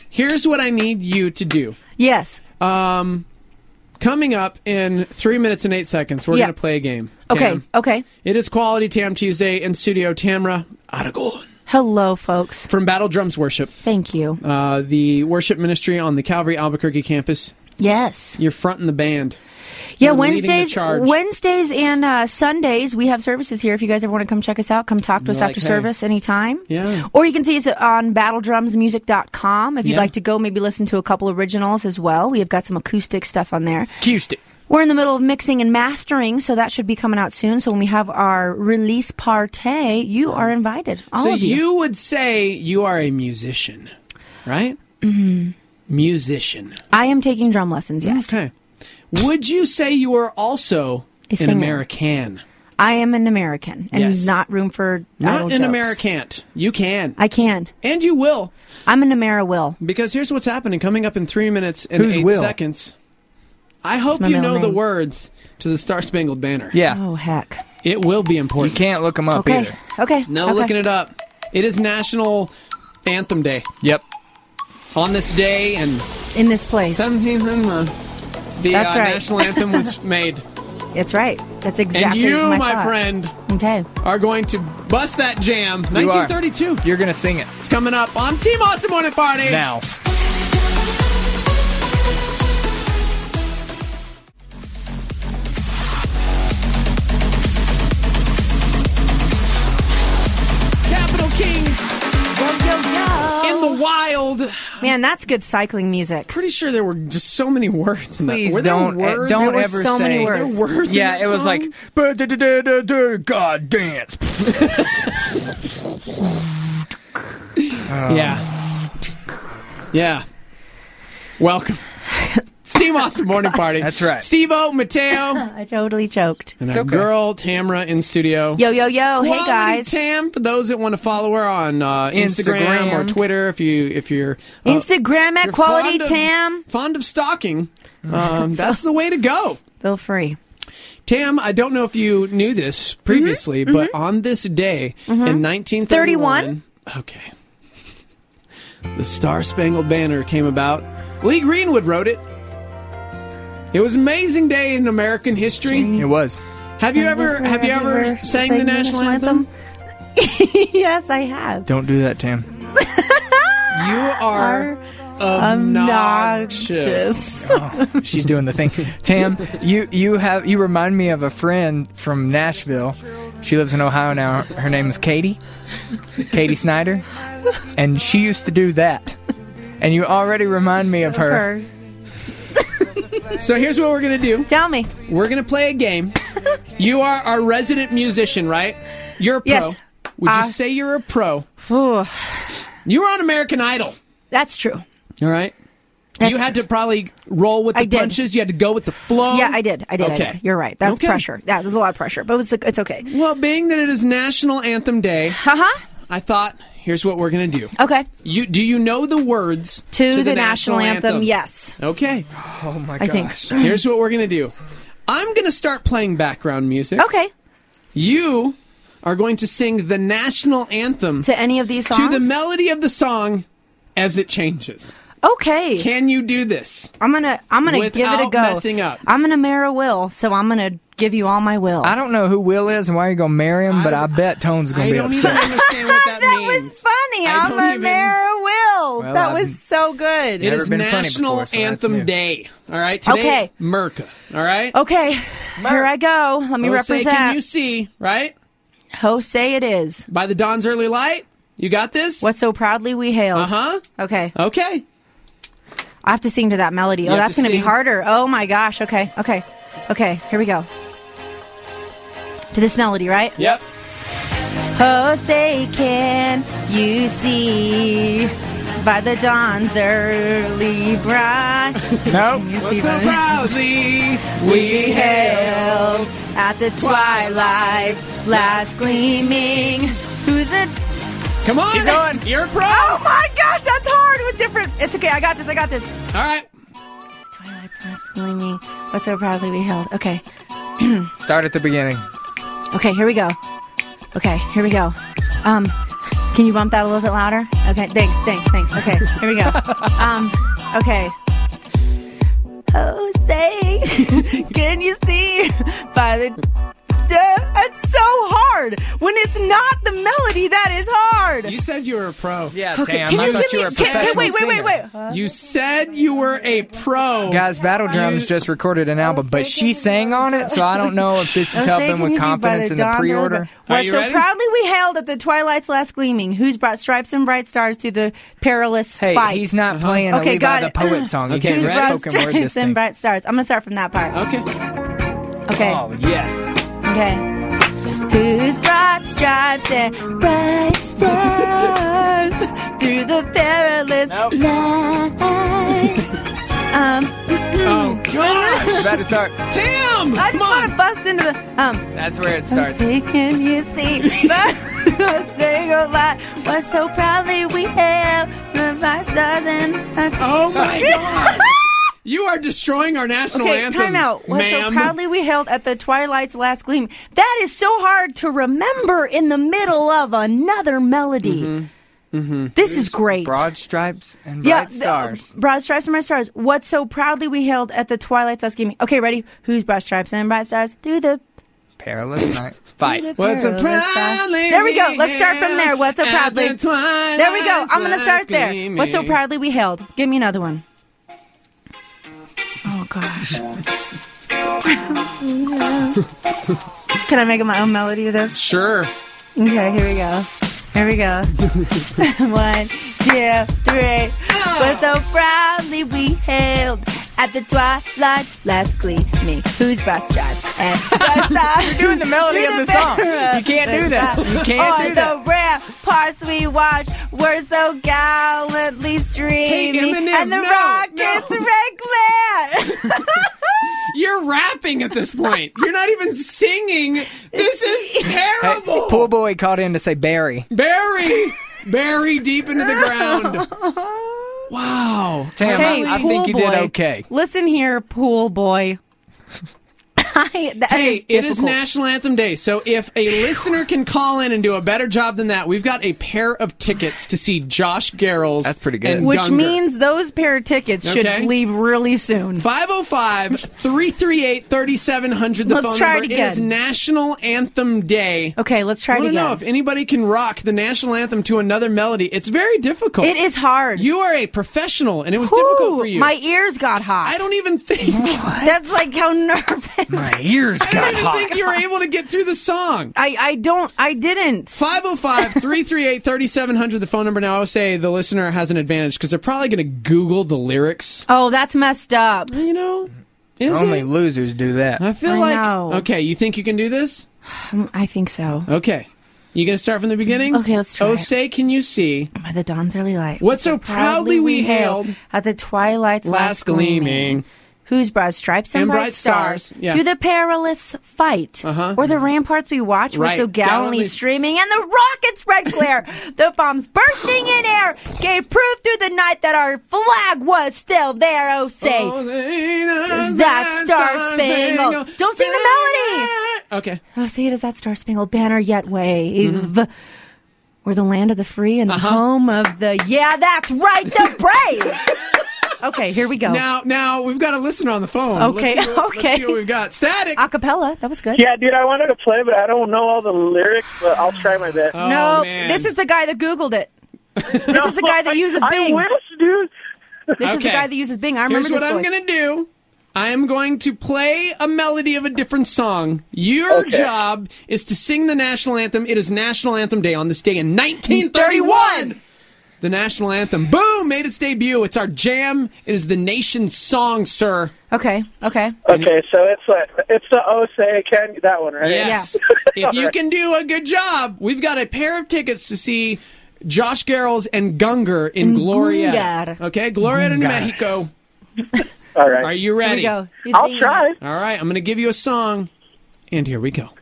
Here's what I need you to do. Yes. Coming up in 3 minutes and 8 seconds, we're going to play a game. Okay. Okay. It is Quality Tam Tuesday in studio. Tamra Aragon. Hello, folks. From Battle Drums Worship. Thank you. The worship ministry on the Calvary Albuquerque campus. Yes. You're fronting the band. Yeah, You're leading the charge. Wednesdays and Sundays, we have services here. If you guys ever want to come check us out, come talk to us after service anytime. Yeah. Or you can see us on battledrumsmusic.com. If you'd like to go, maybe listen to a couple originals as well. We have got some acoustic stuff on there. Acoustic. We're in the middle of mixing and mastering, so that should be coming out soon. So when we have our release party, you are invited. All so of you. You would say you are a musician, right? Mm-hmm. Musician. I am taking drum lessons, yes. Okay. Would you say you are also an American? I am an American, and not room for not an jokes. American. You can. I can. And you will. I'm an Ameri-will. Because here's what's happening. Coming up in 3 minutes and 8 seconds. I hope you know the words to the Star Spangled Banner. Yeah. Oh, heck. It will be important. You can't look them up either. Okay. No looking it up. It is National Anthem Day. Yep. On this day and... in this place. The That's right. national anthem was made. That's right. That's exactly and you, my thought. friend, okay, are going to bust that jam. 1932. You're going to sing it. It's coming up on Team Awesome Morning Party. Now. Capital Kings. In the wild. Man, that's good cycling music. Pretty sure there were just so many words in that. Please Were there don't words? don't There were ever so say many words. There were words Yeah, in it that was song? like God dance. Yeah. Welcome. It's Team Awesome Morning Party. That's right. Steve-O, Mateo, I totally choked. and our girl Tamra in studio. Yo, yo, yo. Hey, Quality guys. Tam, for those that want to follow her on Instagram or Twitter, if you're Instagram at you're Quality fond of- Tam. fond of stalking, that's the way to go. Feel free. Tam, I don't know if you knew this previously, but on this day in 1931, okay, the Star Spangled Banner came about. Lee Greenwood wrote it. It was an amazing day in American history. It was. Have you ever sang the national anthem? Yes, I have. Don't do that, Tam. You are obnoxious. Oh, she's doing the thing. Tam, you remind me of a friend from Nashville. She lives in Ohio now. Her name is Katie Snyder, and she used to do that. And you already remind me of her. So here's what we're going to do. Tell me. We're going to play a game. You are our resident musician, right? You're a pro. Yes. Would you say you're a pro? Ooh, You were on American Idol. that's true. All right. You had to probably roll with the punches. You had to go with the flow. Yeah, I did. Okay. You're right. That's Okay. pressure. Yeah, there's a lot of pressure, but it's okay. Well, being that it is National Anthem Day, I thought, here's what we're going to do. Okay. Do you know the words To the national anthem? Yes. Okay. Oh my I think. gosh. Here's what we're going to do. I'm going to start playing background music. Okay. You are going to sing the national anthem To any of these songs? to the melody of the song as it changes. Okay. Can you do this? I'm gonna give it a Without go. messing up. I'm gonna marry Will, so I'm gonna give you all my will. I don't know who Will is and why you're going to marry him, but I bet Tone's going to I be don't upset. even understand what that that means. was funny. I I'm don't a even- marry Will. Well, that I've was so good. It Never is been funny National before, so that's Anthem new. Day. All right? Today, Okay. Merca. All right? Okay, here I go. Let me Jose, represent. Can you see, right? Jose it is. By the dawn's early light? You got this? What so proudly we hailed. Uh-huh. Okay. Okay. I have to sing to that melody. You Oh, have that's to going to be sing. harder. Oh my gosh. Okay. Here we go. To this melody, right? Yep. Jose, can you see by the dawn's early bright? Nope. What so proudly we hailed at the twilight's last gleaming through the... Come on. Keep going. You're a pro. Oh my gosh, that's hard with different... It's okay, I got this. All right. Twilight's last gleaming, what so proudly we hailed. Okay. Start at the beginning. Okay, here we go. Can you bump that a little bit louder? Okay, thanks. Okay, here we go. Okay. Oh, say, can you see by the... It's so hard. When it's not the melody, that is hard. You said you were a pro. Yeah, Okay, Tam, I thought you were a professional wait. singer. You said you were a pro. Guys, Battle Drums just recorded an album, but she sang on it, so I don't know if this is helping with confidence in the pre-order. What you so ready? proudly we hailed at the twilight's last gleaming, who's brought stripes and bright stars through the perilous Hey, fight. he's not playing a Okay, Levi got the it. Poet song. You Okay, can't Who's ready? brought spoken word stripes this and thing. bright stars. I'm gonna start from that part. Okay. Okay. Oh, yes. Okay. Who's brought stripes and bright stars through the perilous night? Oh, gosh. It's about to start. Tam! I just want to bust into the That's where it starts. Say, can you see? But say a lot. What so proudly we hail the bright stars and. Oh my God! You are destroying our national anthem. Time out. What so ma'am. proudly we hailed at the twilight's last gleam. That is so hard to remember in the middle of another melody. This is great. Broad stripes and bright stars. Broad stripes and bright stars. What so proudly we hailed at the twilight's last gleaming. Okay, ready? Who's broad stripes and bright stars through the Perilous night. Fight. What's a perilous proudly night. There we go. we Let's start from there. What's so at proudly? the twilight's There we go. I'm going to start there. gleaming. What's so proudly we hailed? Give me another one. Oh, gosh. Can I make up my own melody of this? Sure. Okay, here we go. 1, 2, 3. But so proudly we hailed at the twilight last gleaming. Who's broad stripes and bright stars? You're doing the melody of the song. You can't do that. You can't do that. On the ramparts we watched were so gallantly streaming, Eminem, and the no, rockets red glare. You're rapping at this point. You're not even singing. This is terrible. Pool boy called in to say Barry. Bury deep into the ground. Wow. Tam, Hey, I pool think you did boy. okay. Listen here, pool boy. Hey, it is National Anthem Day, so if a listener can call in and do a better job than that, we've got a pair of tickets to see Josh Garrels. That's pretty good. and Which Gunger. means those pair of tickets should Okay. leave really soon. 505-338-3700, the Let's phone try number. it again. is National Anthem Day. Okay, let's try I it want to again. know if anybody can rock the National Anthem to another melody. It's very difficult. It is hard. You are a professional, and it was Whew, difficult for you. My ears got hot. I don't even think... That's like how nervous. My ears I got don't even hot. think you were able to get through the song. I didn't. 505-338-3700, the phone number. Now, I would say the listener has an advantage because they're probably going to Google the lyrics. Oh, that's messed up. You know? Is Only it? losers do that. I feel I like... know. Okay, you think you can do this? I think so. Okay. You going to start from the beginning? Okay, let's try Oh, it. say, can you see? By the dawn's early light. What so proudly we hailed at the twilight's last gleaming. Whose broad stripes and bright stars yeah. through the perilous fight, or the ramparts we watched were Right. so gallantly streaming, and the rockets' red glare, the bombs bursting in air, gave proof through the night that our flag was still there. Oh, say, is that star spangled? Don't sing the melody. Okay. Oh, say it is that star spangled banner yet wave. We're the land of the free and the home of the that's right, the brave. Okay, here we go. Now we've got a listener on the phone. Okay, Let's see what we've got. Static. Acapella, that was good. Yeah, dude, I wanted to play, but I don't know all the lyrics, but I'll try my best. No, this is the guy that Googled it. This is the guy that uses Bing. I wish, dude. This is the guy that uses Bing. I remember Here's this what I'm voice. going to do. I am going to play a melody of a different song. Your job is to sing the national anthem. It is National Anthem Day on this day in 1931. The national anthem, boom, made its debut. It's our jam. It is the nation's song, sir. Okay. Okay, so it's the Oh Say Can, that one, right? Yes. If you can do a good job, we've got a pair of tickets to see Josh Garrels and Gunger in Glorieta. Okay, Glorieta, New Mexico. All right. Are you ready? Here we go. I'll try. All right, I'm going to give you a song, and here we go.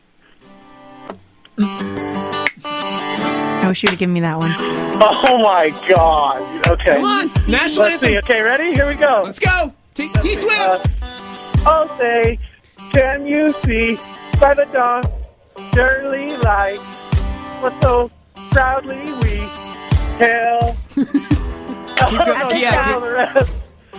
I wish you would have given me that one. Oh my God. Okay. Come on, national Let's anthem. see. Okay, ready? Here we go. Let's go. T-Swift. Oh say, can you see by the dawn's early light? What's so proudly we hail. Keep going. Yeah, the rest.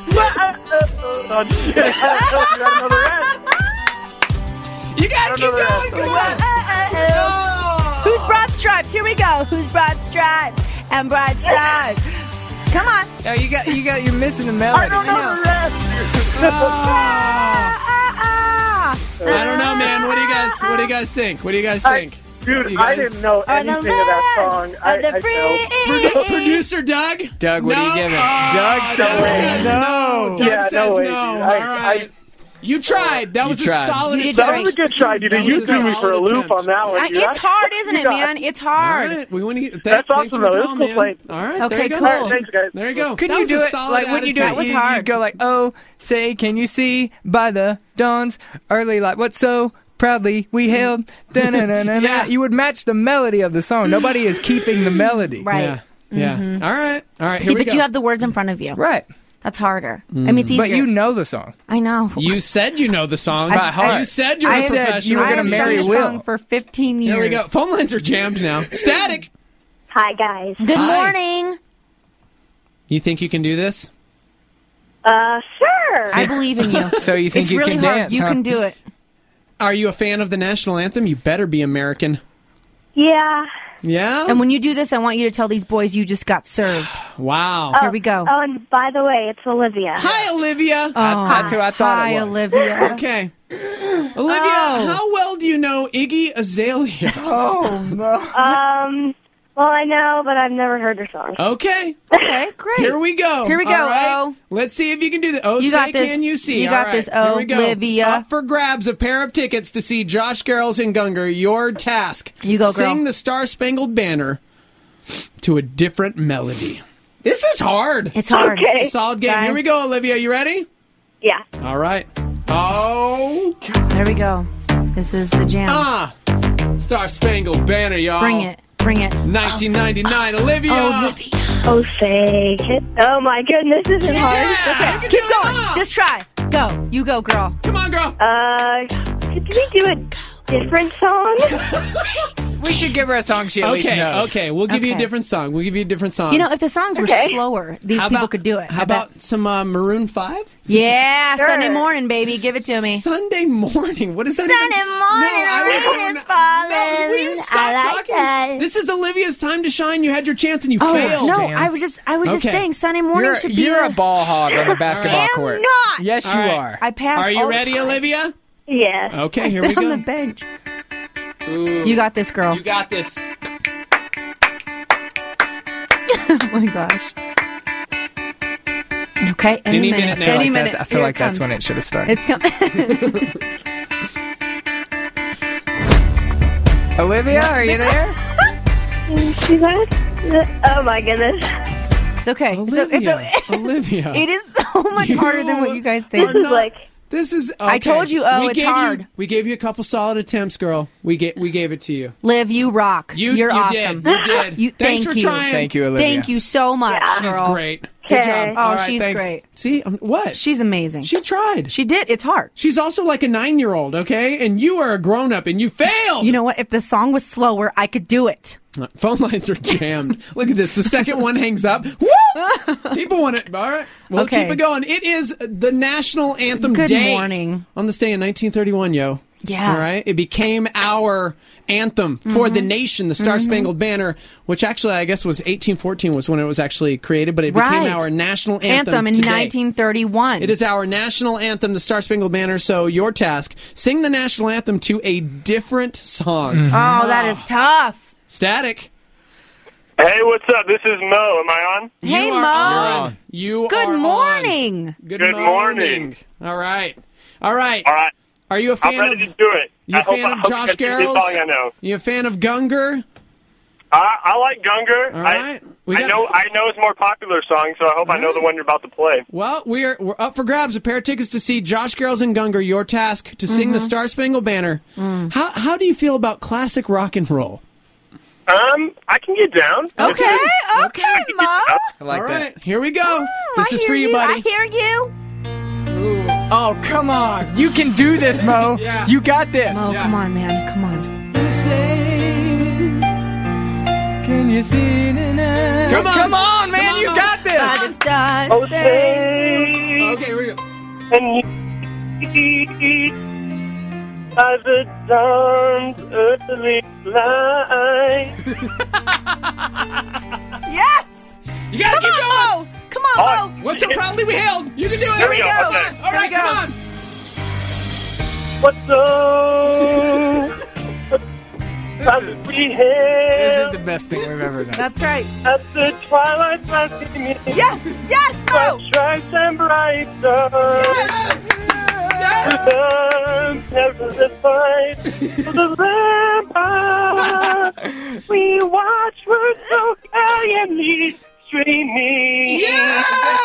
You gotta keep going. Come on. Who's Broad Stripes? Here we go. Who's Broad Stripes? And Broad Stripes. Come on. No, you're missing the melody. I don't know the rest. I don't know, man. What do you guys think? Dude, I didn't know anything of that song. I failed. Producer Doug? Doug, what are you giving? Doug says no. Doug says no way, no. dude. All right. You tried. That was a solid attempt. That was a good try, dude. You threw me for a loop on that one. It's hard, isn't it, man? It's hard. All right. We want to That's awesome, though. It was cool playing. All right. Okay, there you go. cool. All right, thanks, guys. There you go. Couldn't you do it like when you do it? was You hard. go like, oh, say, can you see by the dawn's early light what so proudly we hailed? Yeah. You would match the melody of the song. Nobody is keeping the melody. Right. Yeah. Mhm. All right. See, Here we but go. you have the words in front of you. Right. That's harder. I mean, it's easier. But you know the song. I know. You said you know the song I- by heart. You said you're a professional. you were going to marry I have sung Will. the song for 15 years. Here we go. Phone lines are jammed now. Static. Hi, guys. Good Hi. morning. You think you can do this? Sure. I believe in you. So you think it's you really can hard. dance, You huh? can do it. Are you a fan of the national anthem? You better be American. Yeah. Yeah? And when you do this, I want you to tell these boys you just got served. Wow. Here we go. Oh, and by the way, it's Olivia. Hi, Olivia. That's who I thought Hi, it was. Olivia. Okay. Olivia, how well do you know Iggy Azalea? Oh, no. Well, I know, but I've never heard her song. Okay. Okay, great. Here we go. Here we go, All right. O. Let's see if you can do this. Oh, You say got this. can you see? You All got right. this, Here we go. Olivia. Up for grabs, a pair of tickets to see Josh Garrels and Gungor. Your task. You go, girl. Sing the Star-Spangled Banner to a different melody. This is hard. It's hard. Okay. It's a solid game. Guys. Here we go, Olivia. You ready? Yeah. All right. Oh. There we go. This is the jam. Star-Spangled Banner, y'all. Bring it. Bring it. 1999, Olivia. Oh, fake it. Oh, my goodness. This is hard. Okay. Keep going. Just try. Go. You go, girl. Come on, girl. Could we do a different song? We should give her a song she at least knows. Okay. We'll give you a Okay. different song. You know, if the songs were Okay. slower, these people could do it. How about some Maroon 5? Yeah, Sure. Sunday morning, baby. Give it to me. Sunday morning. What is that? Sunday morning, the rain is falling. Will you stop I like talking? that. This is Olivia's time to shine. You had your chance and you Oh failed. no! Dan. I was just Okay. saying Sunday morning should be. You're a ball hog on the basketball I am court. not. Yes, All you right. are. I passed. Are you all the ready, time. Olivia? Yes. Okay, I here sit we go. on the bench. Ooh. You got this, girl. You got this. Oh my gosh. Okay, any minute. now. Any I minute. feel Here like it that's comes. when it should have started. It's coming. Olivia, are you there? See that? Oh, my goodness. It's okay. Olivia. Olivia. It is so much harder than what you guys think. This is like... This is. Okay. I told you, We it's gave hard. we gave you a couple solid attempts, girl. We gave it to you. Liv, you rock. You're you awesome. Did. You did. You, Thanks thank for you. trying. Thank you, Olivia. Thank you so much, Yeah. girl. She's great. Good Okay. job. Oh, All right, she's thanks. great. See, what? She's amazing. She tried. She did. It's hard. She's also like a 9-year-old, okay? And you are a grown-up, and you failed. You know what? If the song was slower, I could do it. Phone lines are jammed. Look at this. The second one hangs up. Woo! People want it. All right. We'll Okay. keep it going. It is the national anthem Good day. morning. On this day in 1931, yo. Yeah. All right. It became our anthem for the nation, the Star-Spangled Banner, which actually I guess was 1814 was when it was actually created, but it became Right. our national Anthem in today. 1931. It is our national anthem, the Star-Spangled Banner. So your task, sing the national anthem to a different song. Oh, that is tough. Static. Hey, what's up? This is Mo. Am I on? Hey, You Mo. are on. You Good are morning. on. Good Good morning. All right. All right. All right. Are you a fan I'm ready of to do it. You a fan of Josh Garrels? Garrels? I know. You a fan of Gungor? I like Gungor. All right. I know his more popular song, so I hope I know the one you're about to play. Well, we're up for grabs. A pair of tickets to see Josh Garrels and Gungor. Your task to sing the Star-Spangled Banner. How do you feel about classic rock and roll? I can get down. Okay, Mo. I like All that. right. Here we go. This I is hear for you, I buddy. hear you. Oh, come on. You can do this, Mo. Yeah. You got this. Mo, come on, man. Come on. Say, can Can you see tonight? Come on, man, you got this. By the stars, Oh, baby. Okay, here we go. And you by the dawn's early light. Yes. You gotta keep going. Mo. Come on, Mo. What's so proudly we hailed? You can do it. There we go. Okay. All right, come on. What's so proudly we hailed. This is the best thing we've ever done. That's right. At the twilight gleaming. Yes, Mo. Stripes and bright stars. Never the fight for the vampire. We watch for so gallantly streaming. Yeah!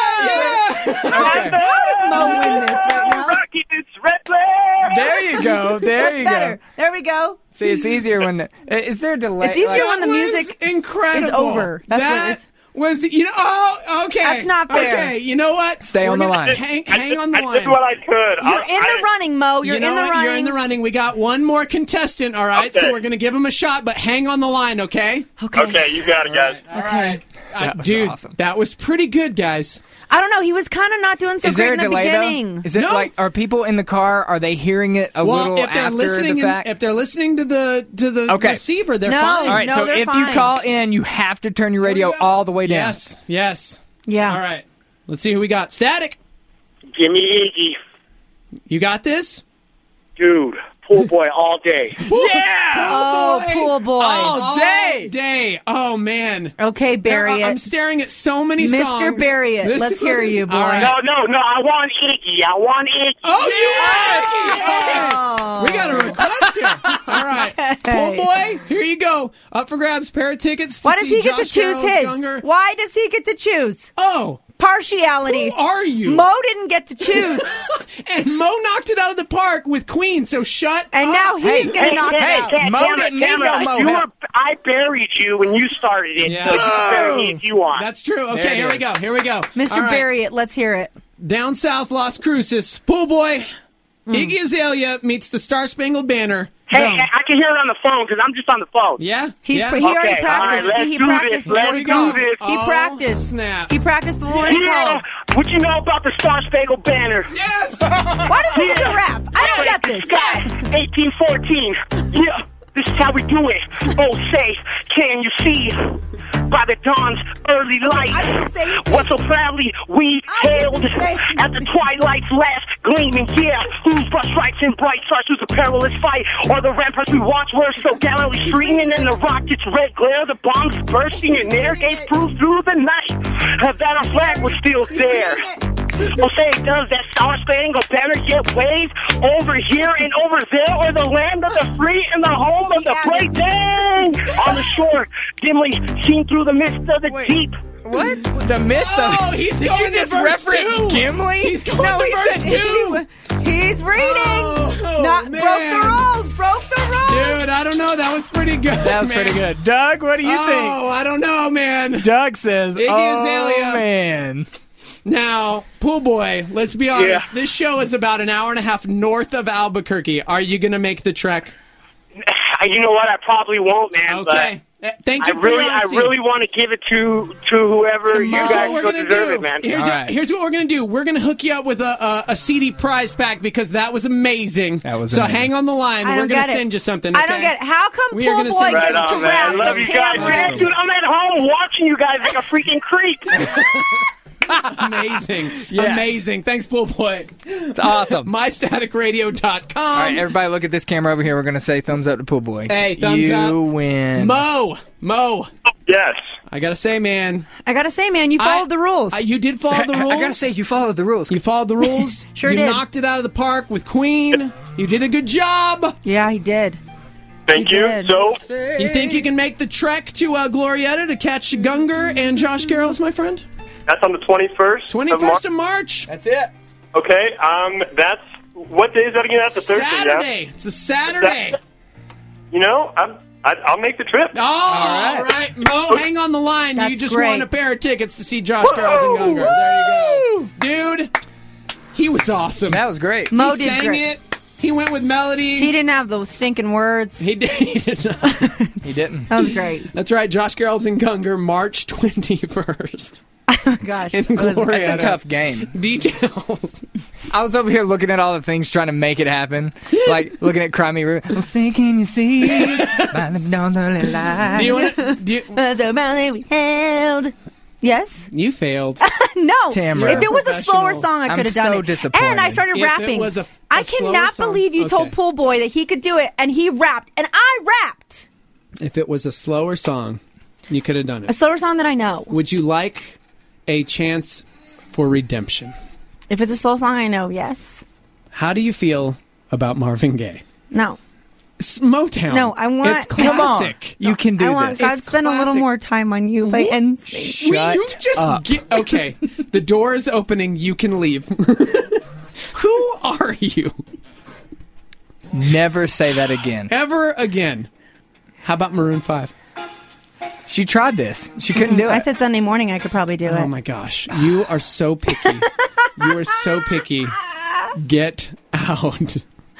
How does Mo win this right now? Rockets, red flare. There you go. There you Better. go. There we go. See, it's easier when is there a delay? It's easier like- when the music incredible. is over. That's what that it is. was, okay. That's not fair. Okay, you know what? Stay on the line. Hang on the line. I did what I could. You're in the running, Mo. You're You know in the what? running. You're in the running. We got one more contestant, all right? Okay. So we're going to give him a shot, but hang on the line, okay? Okay, you got it, guys. All right. That was Dude, awesome. that was pretty good, guys. I don't know. He was kind of not doing so Is great there a in the delay beginning. though? Is it No. like are people in the car? Are they hearing it a little if they're after listening, the fact? if they're listening to the Okay. receiver, they're No. fine. All right, No, so they're if you fine. call in, you have to turn your radio all the way down. Yes. Yeah. All right. Let's see who we got. Static. Give me Iggy. You got this? Dude, pool boy all day. Oh, pool boy. All day. Oh, man. Okay, bury I'm it. staring at so many Mr. songs. Bury it. Let's hear you, boy. All right. No, I want Iggy. I want Iggy. Oh, yeah! Okay. We got a request here. All right. Pool boy, here you go. Up for grabs, pair of tickets to Why does see he get to Josh choose Carroll's his? Gungor. Why does he get to choose? Oh. Partiality. Who are you? Mo didn't get to choose. And Mo knocked it out of the park with Queen, so shut And up. now he's going to knock it out. Mo didn't need no Mo help. I buried you when you started it, Yeah. so you bury me if you want. That's true. There Okay, it here we is. go. Mr. All right. Bury it. Let's hear it. Down south, Las Cruces. Pool boy, Iggy Azalea meets the Star Spangled Banner. Hey, Boom. I can hear it on the phone because I'm just on the phone. Yeah? He yeah? already Okay, practiced. all right, See, he let's do practiced this. before Let's he do called. this. He Oh, practiced. snap. He practiced before he Yeah, called. what you know about the Star Spangled Banner? Yes! Why does he get to rap? I don't get this. Sky, 1814. Yeah, this is how we do it. Oh, say, can you see? By the dawn's early light, I didn't say it. what so proudly we I hailed didn't say it. at the twilight's last gleaming. Yeah, whose brush stripes and bright stars through the perilous fight, or the ramparts we watched were so gallantly streaming, and the rockets' red glare, the bombs bursting in air gave proof through the night that our flag was still there. Well, say, does that Star Spangled Banner get waved over here and over there, or the land of the free and the home of the brave? Dang! On the shore, dimly seen through the mist of the deep. What? The mist of Oh, he's Did going you to just verse reference two. Gimli? He's going No, to he verse said 2. He's reading. Oh, Not man. broke the rules. Broke the rules. Dude, I don't know. That was pretty good. That was man. pretty good. Doug, what do you think? Oh, I don't know, man. Doug says, Iggy "Oh Azalea." man." Now, pool boy, let's be honest. This show is about an hour and a half north of Albuquerque. Are you going to make the trek? You know what? I probably won't, man. Okay. Thank you I for your really honesty. want to give it to whoever you Here's guys what we're so gonna deserve do. it, man. Here's what we're gonna do. We're gonna hook you up with a CD prize pack because that was amazing. That was so amazing. hang on the line. I We're don't gonna get it. send you something. I don't okay? get it. How come We are Pool gonna Boy send- gets Right to on, rap? man. I love but you guys. Tam Man, dude, I'm at home watching you guys like a freaking creep. Amazing. Yes. Amazing. Thanks, Pool Boy. It's awesome. MyStaticRadio.com. All right, everybody look at this camera over here. We're going to say thumbs up to Pool Boy. Hey, thumbs up. You win. Mo. Yes. I gotta say, man. I gotta say, man, you followed the rules. You did follow the rules. I got to say, you followed the rules. You followed the rules. Sure you did. knocked it out of the park with Queen. You did a good job. Yeah, he did. Thank You you. did. So, You think you can make the trek to Glorietta to catch Gungor and Josh Carroll's, my friend? that's on the 21st. 21st of March. That's it. Okay. That's what day is that again? That's a Thursday. Saturday. Yeah? It's a Saturday. You know, I'll make the trip. Oh, all right. Mo, hang on the line. That's you just great. won a pair of tickets to see Josh Carroll's and Gungor. There you go. Dude, he was awesome. That was great. Mo he did sang great. it. He went with melody. He didn't have those stinking words. He did not. He didn't. That was great. That's right. Josh Garrels and Gungor, March 21st. Oh, gosh. In Glorieta. That's a tough game. Details. I was over here looking at all the things trying to make it happen. Like looking at Crimey River. Well, see, can you see by the dawn's early light? Do you want to... So badly we held. Yes? You failed. No. Tamara. If it was a slower song, I could have done so it. disappointed. And I started If rapping. it was a I slower cannot song- believe you told okay. Pool Boy that he could do it, and he rapped, and I rapped. If it was a slower song, you could have done A it. slower song that I know. Would you like a chance for redemption? If it's a slow song, I know, yes. How do you feel about Marvin Gaye? No. It's Motown. No, I want... It's classic. You can do I want this. God It's spend a little classic. more time on you by NSYNC. Will you just get... Okay, the door is opening. You can leave. Who are you? Never say that again. Ever again. How about Maroon 5? She tried this. She couldn't do it. I said Sunday morning I could probably do it. Oh my gosh. You are so picky. You are so picky. Get out.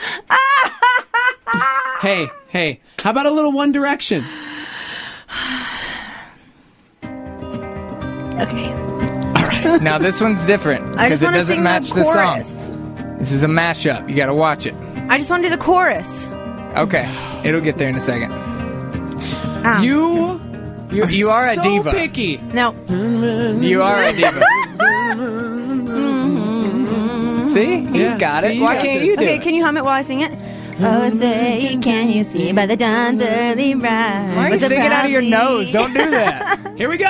Hey. How about a little One Direction? Okay. Now this one's different I because just it wanna doesn't sing match the the song. chorus. This is a mashup. You got to watch it. I just want to do the chorus. Okay, it'll get there in a second. Ah. You are a so diva. picky. No. You are a diva. See, he's got see, it. you Why got can't this. you do Okay, it? can you hum it while I sing it? Oh, say, can you see by the dawn's early rise? Why are you singing out of your nose? Don't do that. Here we go.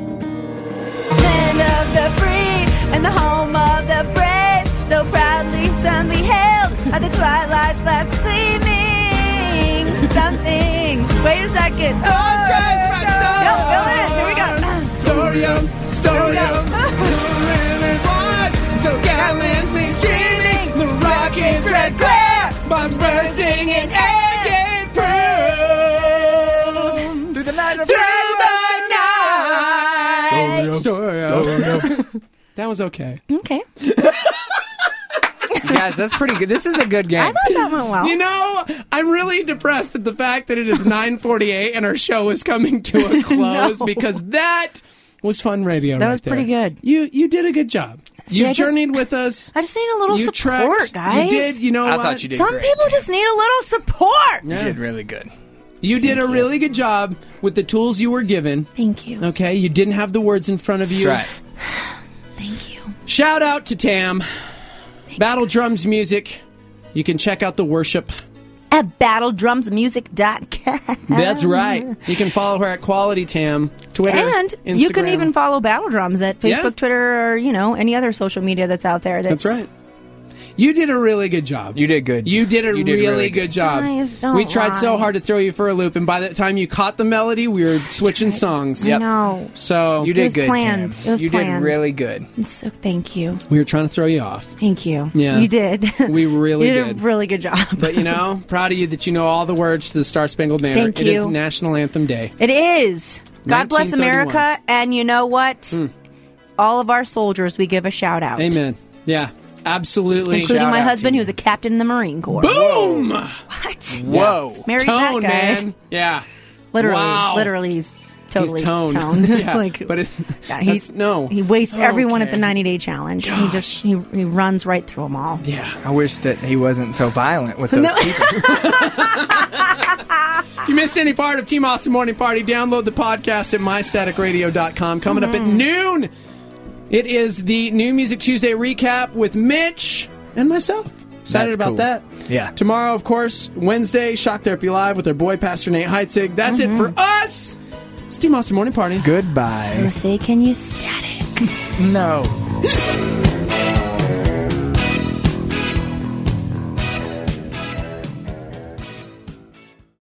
Land of the free and the home of the brave, so proudly some beheld at the twilight's last gleaming. Something. Wait a second. Oh, that's right, No, go ahead. Here we go. Storium. So gallantly streaming, the rocket's red glare, bombs bursting in air gate proof. Through the night. That was okay. Okay. Guys, that's pretty good. This is a good game. I thought that went well. You know, I'm really depressed at the fact that it is 9:48 and our show is coming to a close because that was fun radio. That was pretty good. You did a good job. See, You I just- journeyed with us. I just need a little You support, trekked. guys. You did. You know I what? thought you did Some great. people just need a little support. You did really good. You did a really good job with the tools you were given. Thank you. Okay, you didn't have the words in front of you. That's right. Thank you. Shout out to Tam. Battle Drums Music. You can check out the worship. At battledrumsmusic.com. That's right. You can follow her at Quality Tam, Twitter, And Instagram. you can even follow Battle Drums at Facebook, Yeah. Twitter, or, any other social media that's out there. That's right. You did a really good job. You did good. You did a You did really good job. Guys, don't We tried so lie. hard to throw you for a loop, and by the time you caught the melody, we were switching songs. I know. So You It did was good, planned. Tam. It was You planned. did really good. So thank you. we were trying to throw you off. Thank you. Yeah. You did. We really you did did. a really good job. But proud of you that you know all the words to the Star Spangled Banner. Thank It is you. National Anthem Day. It is. God bless 1931. America. And you know what? All of our soldiers, we give a shout out. Amen. Yeah, absolutely. Including Shout my out to husband, you. who's a captain in the Marine Corps. Boom! What? Whoa. Married Tone, that guy. man. Yeah. Literally. Wow. Literally, he's totally He's toned. toned. Yeah, like, but it's yeah, he he wastes everyone at the Okay. 90-day challenge. He just he runs right through them all. Yeah. I wish that he wasn't so violent with those people. If you missed any part of Team Awesome Morning Party, download the podcast at mystaticradio.com. Coming up at noon, it is the New Music Tuesday recap with Mitch and myself. Excited That's about cool. that. Yeah. Tomorrow, of course, Wednesday, Shock Therapy Live with our boy, Pastor Nate Heitzig. That's it for us. It's Team Awesome Morning Party. Goodbye. Say, can you static? No.